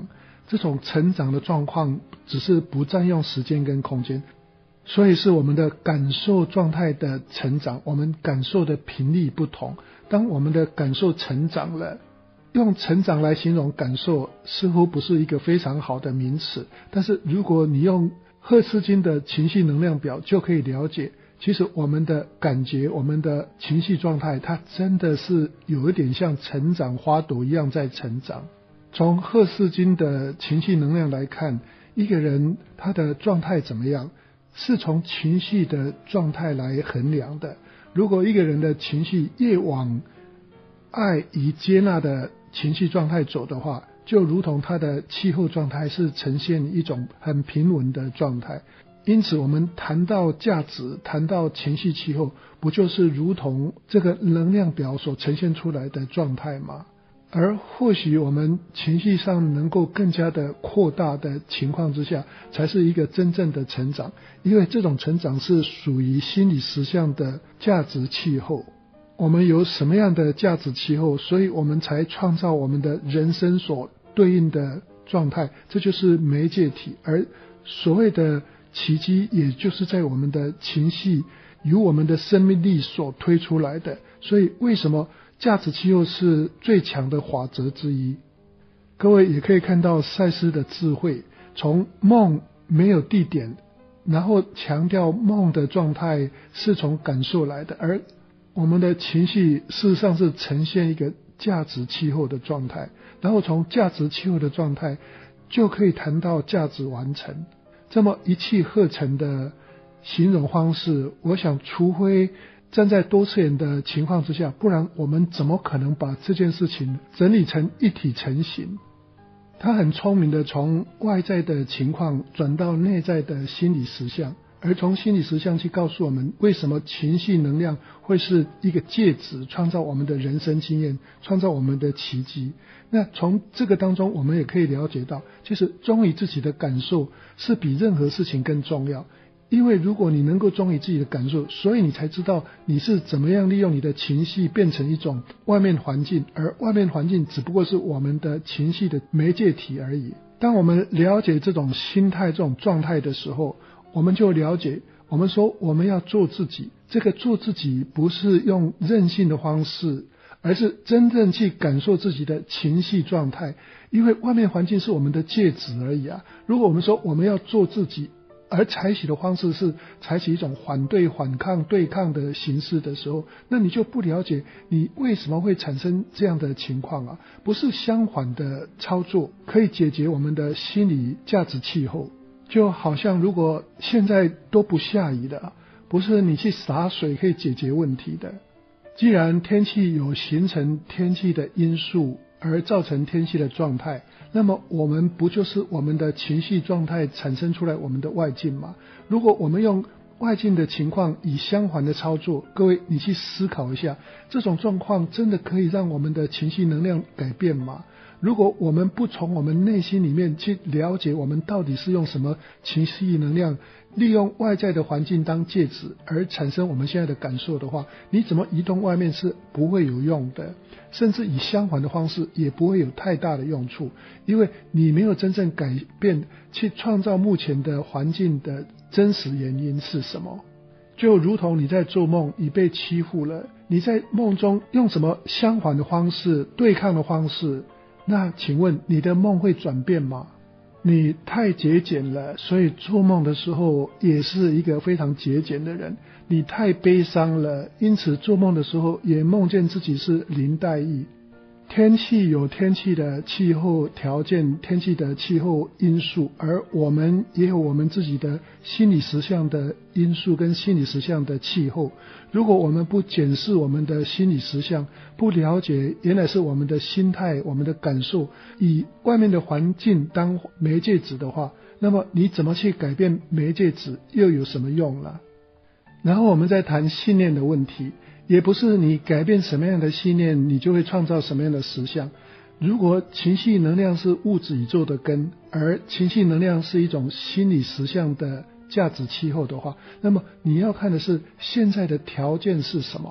这种成长的状况只是不占用时间跟空间，所以是我们的感受状态的成长，我们感受的频率不同。当我们的感受成长了，用成长来形容感受似乎不是一个非常好的名词，但是如果你用赫茨金的情绪能量表就可以了解，其实我们的感觉，我们的情绪状态，它真的是有一点像成长花朵一样在成长。从赫茨金的情绪能量来看，一个人他的状态怎么样，是从情绪的状态来衡量的。如果一个人的情绪越往爱与接纳的情绪状态走的话，就如同他的气候状态是呈现一种很平稳的状态。因此我们谈到价值，谈到情绪气候，不就是如同这个能量表所呈现出来的状态吗？而或许我们情绪上能够更加的扩大的情况之下，才是一个真正的成长，因为这种成长是属于心理实相的价值气候。我们有什么样的价值气候，所以我们才创造我们的人生所对应的状态，这就是媒介体。而所谓的奇迹，也就是在我们的情绪由我们的生命力所推出来的。所以为什么价值气候是最强的法则之一？各位也可以看到赛斯的智慧，从梦没有地点，然后强调梦的状态是从感受来的，而我们的情绪事实上是呈现一个价值气候的状态，然后从价值气候的状态就可以谈到价值完成。这么一气呵成的形容方式，我想除非站在多次元的情况之下，不然我们怎么可能把这件事情整理成一体成型？他很聪明的从外在的情况转到内在的心理实相，而从心理实相去告诉我们为什么情绪能量会是一个介质，创造我们的人生经验，创造我们的奇迹。那从这个当中我们也可以了解到，其实忠于自己的感受是比任何事情更重要。因为如果你能够忠于自己的感受，所以你才知道你是怎么样利用你的情绪变成一种外面环境，而外面环境只不过是我们的情绪的媒介体而已。当我们了解这种心态，这种状态的时候，我们就了解，我们说我们要做自己，这个做自己不是用任性的方式，而是真正去感受自己的情绪状态。因为外面环境是我们的介质而已啊。如果我们说我们要做自己，而采取的方式是采取一种反对、反抗、对抗的形式的时候，那你就不了解你为什么会产生这样的情况啊。不是相反的操作可以解决我们的心理价值气候。就好像如果现在都不下雨了，不是你去洒水可以解决问题的。既然天气有形成天气的因素而造成天气的状态，那么我们不就是我们的情绪状态产生出来我们的外境吗？如果我们用外境的情况以相反的操作，各位你去思考一下，这种状况真的可以让我们的情绪能量改变吗？如果我们不从我们内心里面去了解我们到底是用什么情绪能量，利用外在的环境当介质而产生我们现在的感受的话，你怎么移动外面是不会有用的，甚至以相反的方式也不会有太大的用处，因为你没有真正改变去创造目前的环境的真实原因是什么。就如同你在做梦，你被欺负了，你在梦中用什么相反的方式、对抗的方式，那请问你的梦会转变吗？你太节俭了，所以做梦的时候也是一个非常节俭的人。你太悲伤了，因此做梦的时候也梦见自己是林黛玉。天气有天气的气候条件，天气的气候因素，而我们也有我们自己的心理实相的因素跟心理实相的气候。如果我们不检视我们的心理实相，不了解原来是我们的心态、我们的感受以外面的环境当媒介质的话，那么你怎么去改变媒介质又有什么用了？然后我们再谈信念的问题，也不是你改变什么样的信念你就会创造什么样的实相。如果情绪能量是物质宇宙的根，而情绪能量是一种心理实相的价值气候的话，那么你要看的是现在的条件是什么。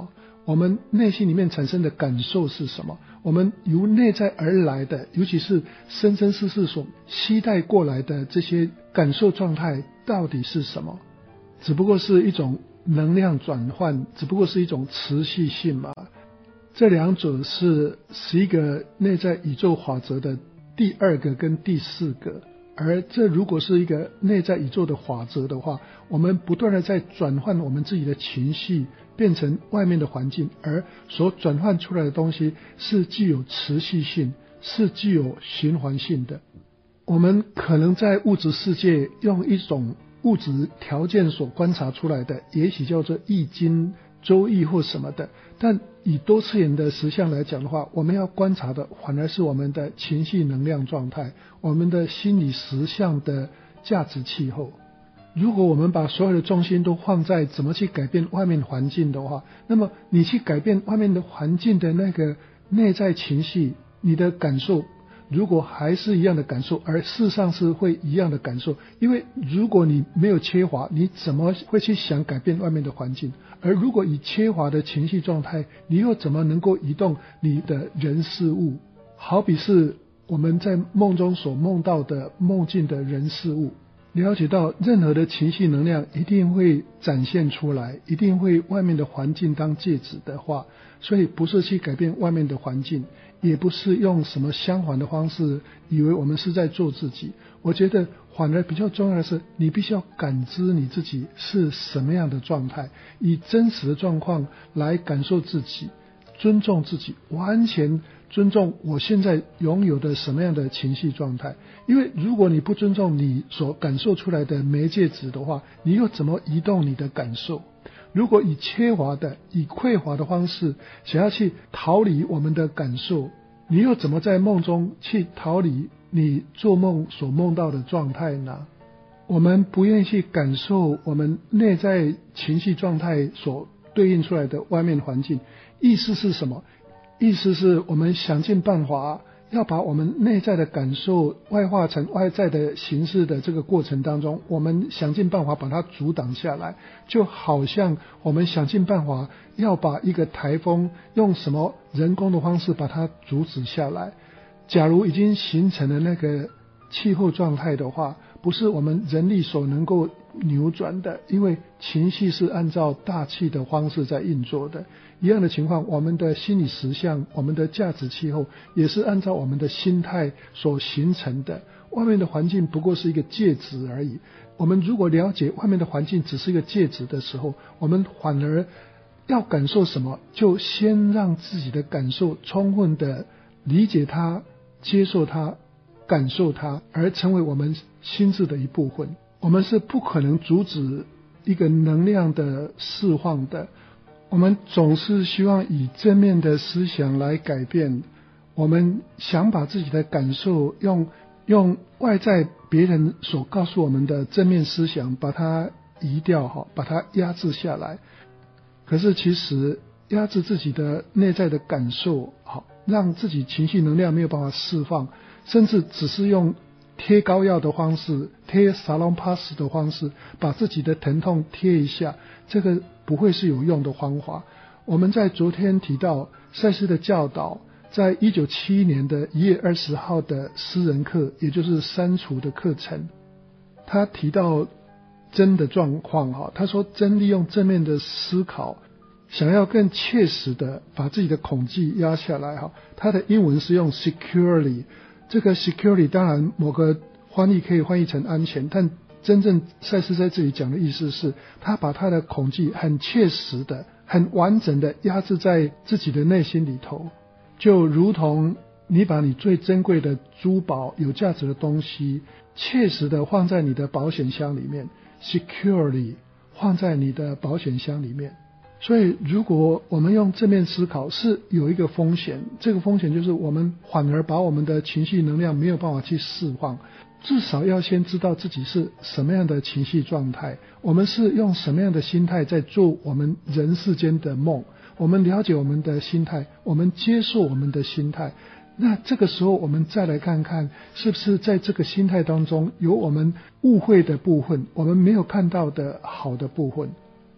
我们内心里面产生的感受是什么，我们由内在而来的，尤其是生生世世所期待过来的这些感受状态到底是什么？只不过是一种能量转换，只不过是一种持续性嘛。这两者是11个内在宇宙法则的第2个跟第4个，而这如果是一个内在宇宙的法则的话，我们不断的在转换我们自己的情绪变成外面的环境，而所转换出来的东西是具有持续性，是具有循环性的。我们可能在物质世界用一种物质条件所观察出来的，也许叫做易经、周易或什么的，但以多次元的实相来讲的话，我们要观察的反而是我们的情绪能量状态，我们的心理实相的价值气候。如果我们把所有的重心都放在怎么去改变外面环境的话，那么你去改变外面的环境的那个内在情绪，你的感受如果还是一样的感受，而事实上是会一样的感受，因为如果你没有缺乏，你怎么会去想改变外面的环境？而如果以缺乏的情绪状态，你又怎么能够移动你的人事物？好比是我们在梦中所梦到的梦境的人事物，了解到任何的情绪能量一定会展现出来，一定会外面的环境当介质的话，所以不是去改变外面的环境，也不是用什么相反的方式以为我们是在做自己。我觉得反而比较重要的是，你必须要感知你自己是什么样的状态，以真实的状况来感受自己，尊重自己，完全尊重我现在拥有的什么样的情绪状态。因为如果你不尊重你所感受出来的媒介值的话，你又怎么移动你的感受？如果以缺乏的、以匮乏的方式想要去逃离我们的感受，你又怎么在梦中去逃离你做梦所梦到的状态呢？我们不愿意去感受我们内在情绪状态所对应出来的外面环境，意思是什么？意思是我们想尽办法要把我们内在的感受外化成外在的形式的这个过程当中，我们想尽办法把它阻挡下来，就好像我们想尽办法要把一个台风用什么人工的方式把它阻止下来。假如已经形成了那个气候状态的话，不是我们人力所能够扭转的，因为情绪是按照大气的方式在运作的。一样的情况，我们的心理实相，我们的价值气候也是按照我们的心态所形成的。外面的环境不过是一个介质而已，我们如果了解外面的环境只是一个介质的时候，我们反而要感受什么，就先让自己的感受充分的理解它、接受它、感受它，而成为我们心智的一部分。我们是不可能阻止一个能量的释放的，我们总是希望以正面的思想来改变。我们想把自己的感受用外在别人所告诉我们的正面思想把它移掉，把它压制下来。可是其实压制自己的内在的感受，让自己情绪能量没有办法释放，甚至只是用贴膏药的方式，贴沙龙帕斯的方式把自己的疼痛贴一下，这个不会是有用的方法。我们在昨天提到赛斯的教导，在1971年的1月20号的私人课，也就是删除的课程，他提到真的状况，他说真利用正面的思考，想要更切实的把自己的恐惧压下来。他的英文是用 securely， 这个 securely 当然某个翻译可以翻译成安全，但真正赛斯在这里讲的意思是，他把他的恐惧很切实的、很完整的压制在自己的内心里头，就如同你把你最珍贵的珠宝、有价值的东西切实的放在你的保险箱里面， securely 放在你的保险箱里面。所以如果我们用正面思考，是有一个风险，这个风险就是我们反而把我们的情绪能量没有办法去释放。至少要先知道自己是什么样的情绪状态，我们是用什么样的心态在做我们人世间的梦，我们了解我们的心态，我们接受我们的心态，那这个时候我们再来看看是不是在这个心态当中有我们误会的部分，我们没有看到的好的部分。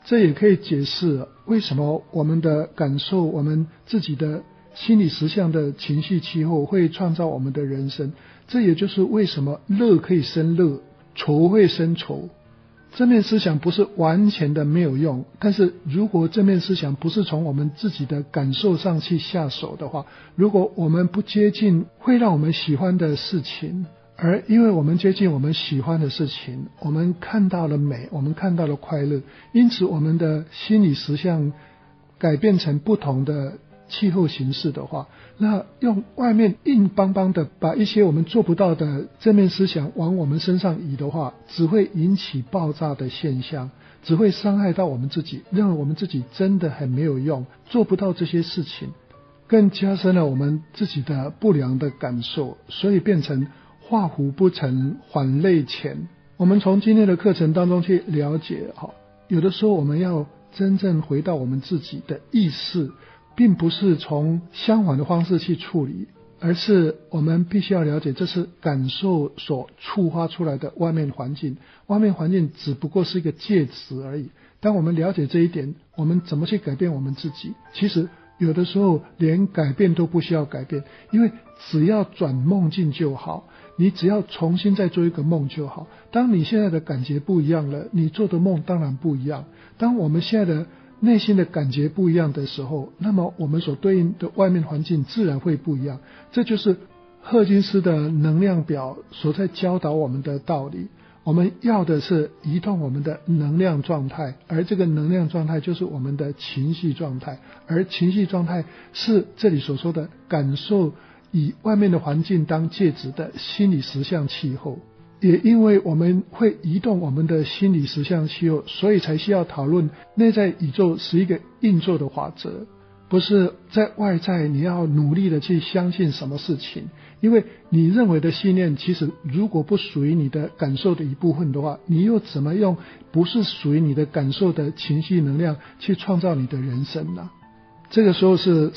这也可以解释为什么我们的感受，我们自己的心理实相的情绪气候会创造我们的人生。这也就是为什么乐可以生乐，愁会生愁。正面思想不是完全的没有用，但是如果正面思想不是从我们自己的感受上去下手的话，如果我们不接近会让我们喜欢的事情，而因为我们接近我们喜欢的事情，我们看到了美，我们看到了快乐，因此我们的心理实相改变成不同的气候形式的话，那用外面硬邦邦的把一些我们做不到的正面思想往我们身上移的话，只会引起爆炸的现象，只会伤害到我们自己，认为我们自己真的很没有用，做不到这些事情，更加深了我们自己的不良的感受，所以变成画虎不成反类犬。我们从今天的课程当中去了解，有的时候我们要真正回到我们自己的意识，并不是从相反的方式去处理，而是我们必须要了解这是感受所触发出来的外面环境，外面环境只不过是一个介质而已。当我们了解这一点，我们怎么去改变我们自己？其实有的时候连改变都不需要改变，因为只要转梦境就好，你只要重新再做一个梦就好。当你现在的感觉不一样了，你做的梦当然不一样。当我们现在的内心的感觉不一样的时候，那么我们所对应的外面环境自然会不一样。这就是赫金斯的能量表所在教导我们的道理。我们要的是移动我们的能量状态，而这个能量状态就是我们的情绪状态，而情绪状态是这里所说的感受以外面的环境当介质的心理实相气候。也因为我们会移动我们的心理实相气候，所以才需要讨论内在宇宙是一个运作的法则，不是在外在你要努力的去相信什么事情。因为你认为的信念其实如果不属于你的感受的一部分的话，你又怎么用不是属于你的感受的情绪能量去创造你的人生呢？这个时候是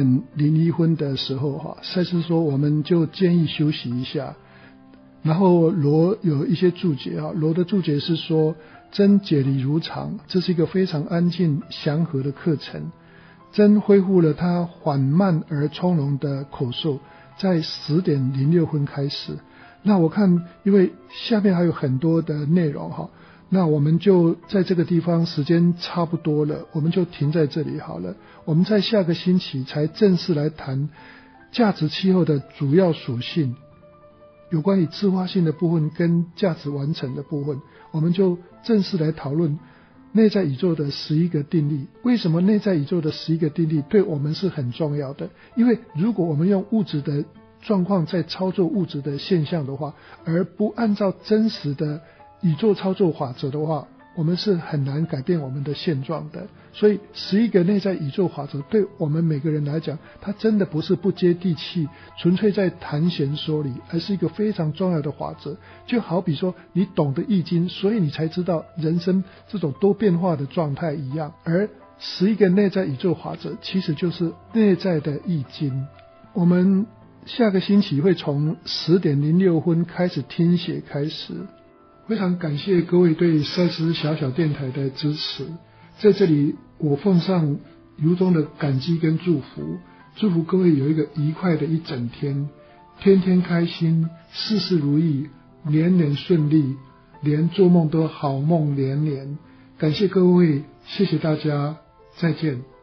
10:01的时候，赛斯说我们就建议休息一下。然后罗有一些注解，罗的注解是说真解离如常，这是一个非常安静祥和的课程。真恢复了他缓慢而从容的口授，在10:06开始。那我看因为下面还有很多的内容，那我们就在这个地方时间差不多了，我们就停在这里好了。我们在下个星期才正式来谈价值气候的主要属性，有关于自发性的部分跟价值完成的部分，我们就正式来讨论内在宇宙的11个定律。为什么内在宇宙的11个定律对我们是很重要的？因为如果我们用物质的状况在操作物质的现象的话，而不按照真实的宇宙操作法则的话，我们是很难改变我们的现状的。所以11个内在宇宙法则对我们每个人来讲，它真的不是不接地气，纯粹在谈闲说理，而是一个非常重要的法则。就好比说你懂得易经，所以你才知道人生这种多变化的状态一样，而11个内在宇宙法则其实就是内在的易经。我们下个星期会从10:06开始听写开始。非常感谢各位对赛斯小小电台的支持，在这里我奉上由衷的感激跟祝福，祝福各位有一个愉快的一整天，天天开心，事事如意，年年顺利，连做梦都好梦连连。感谢各位，谢谢大家，再见。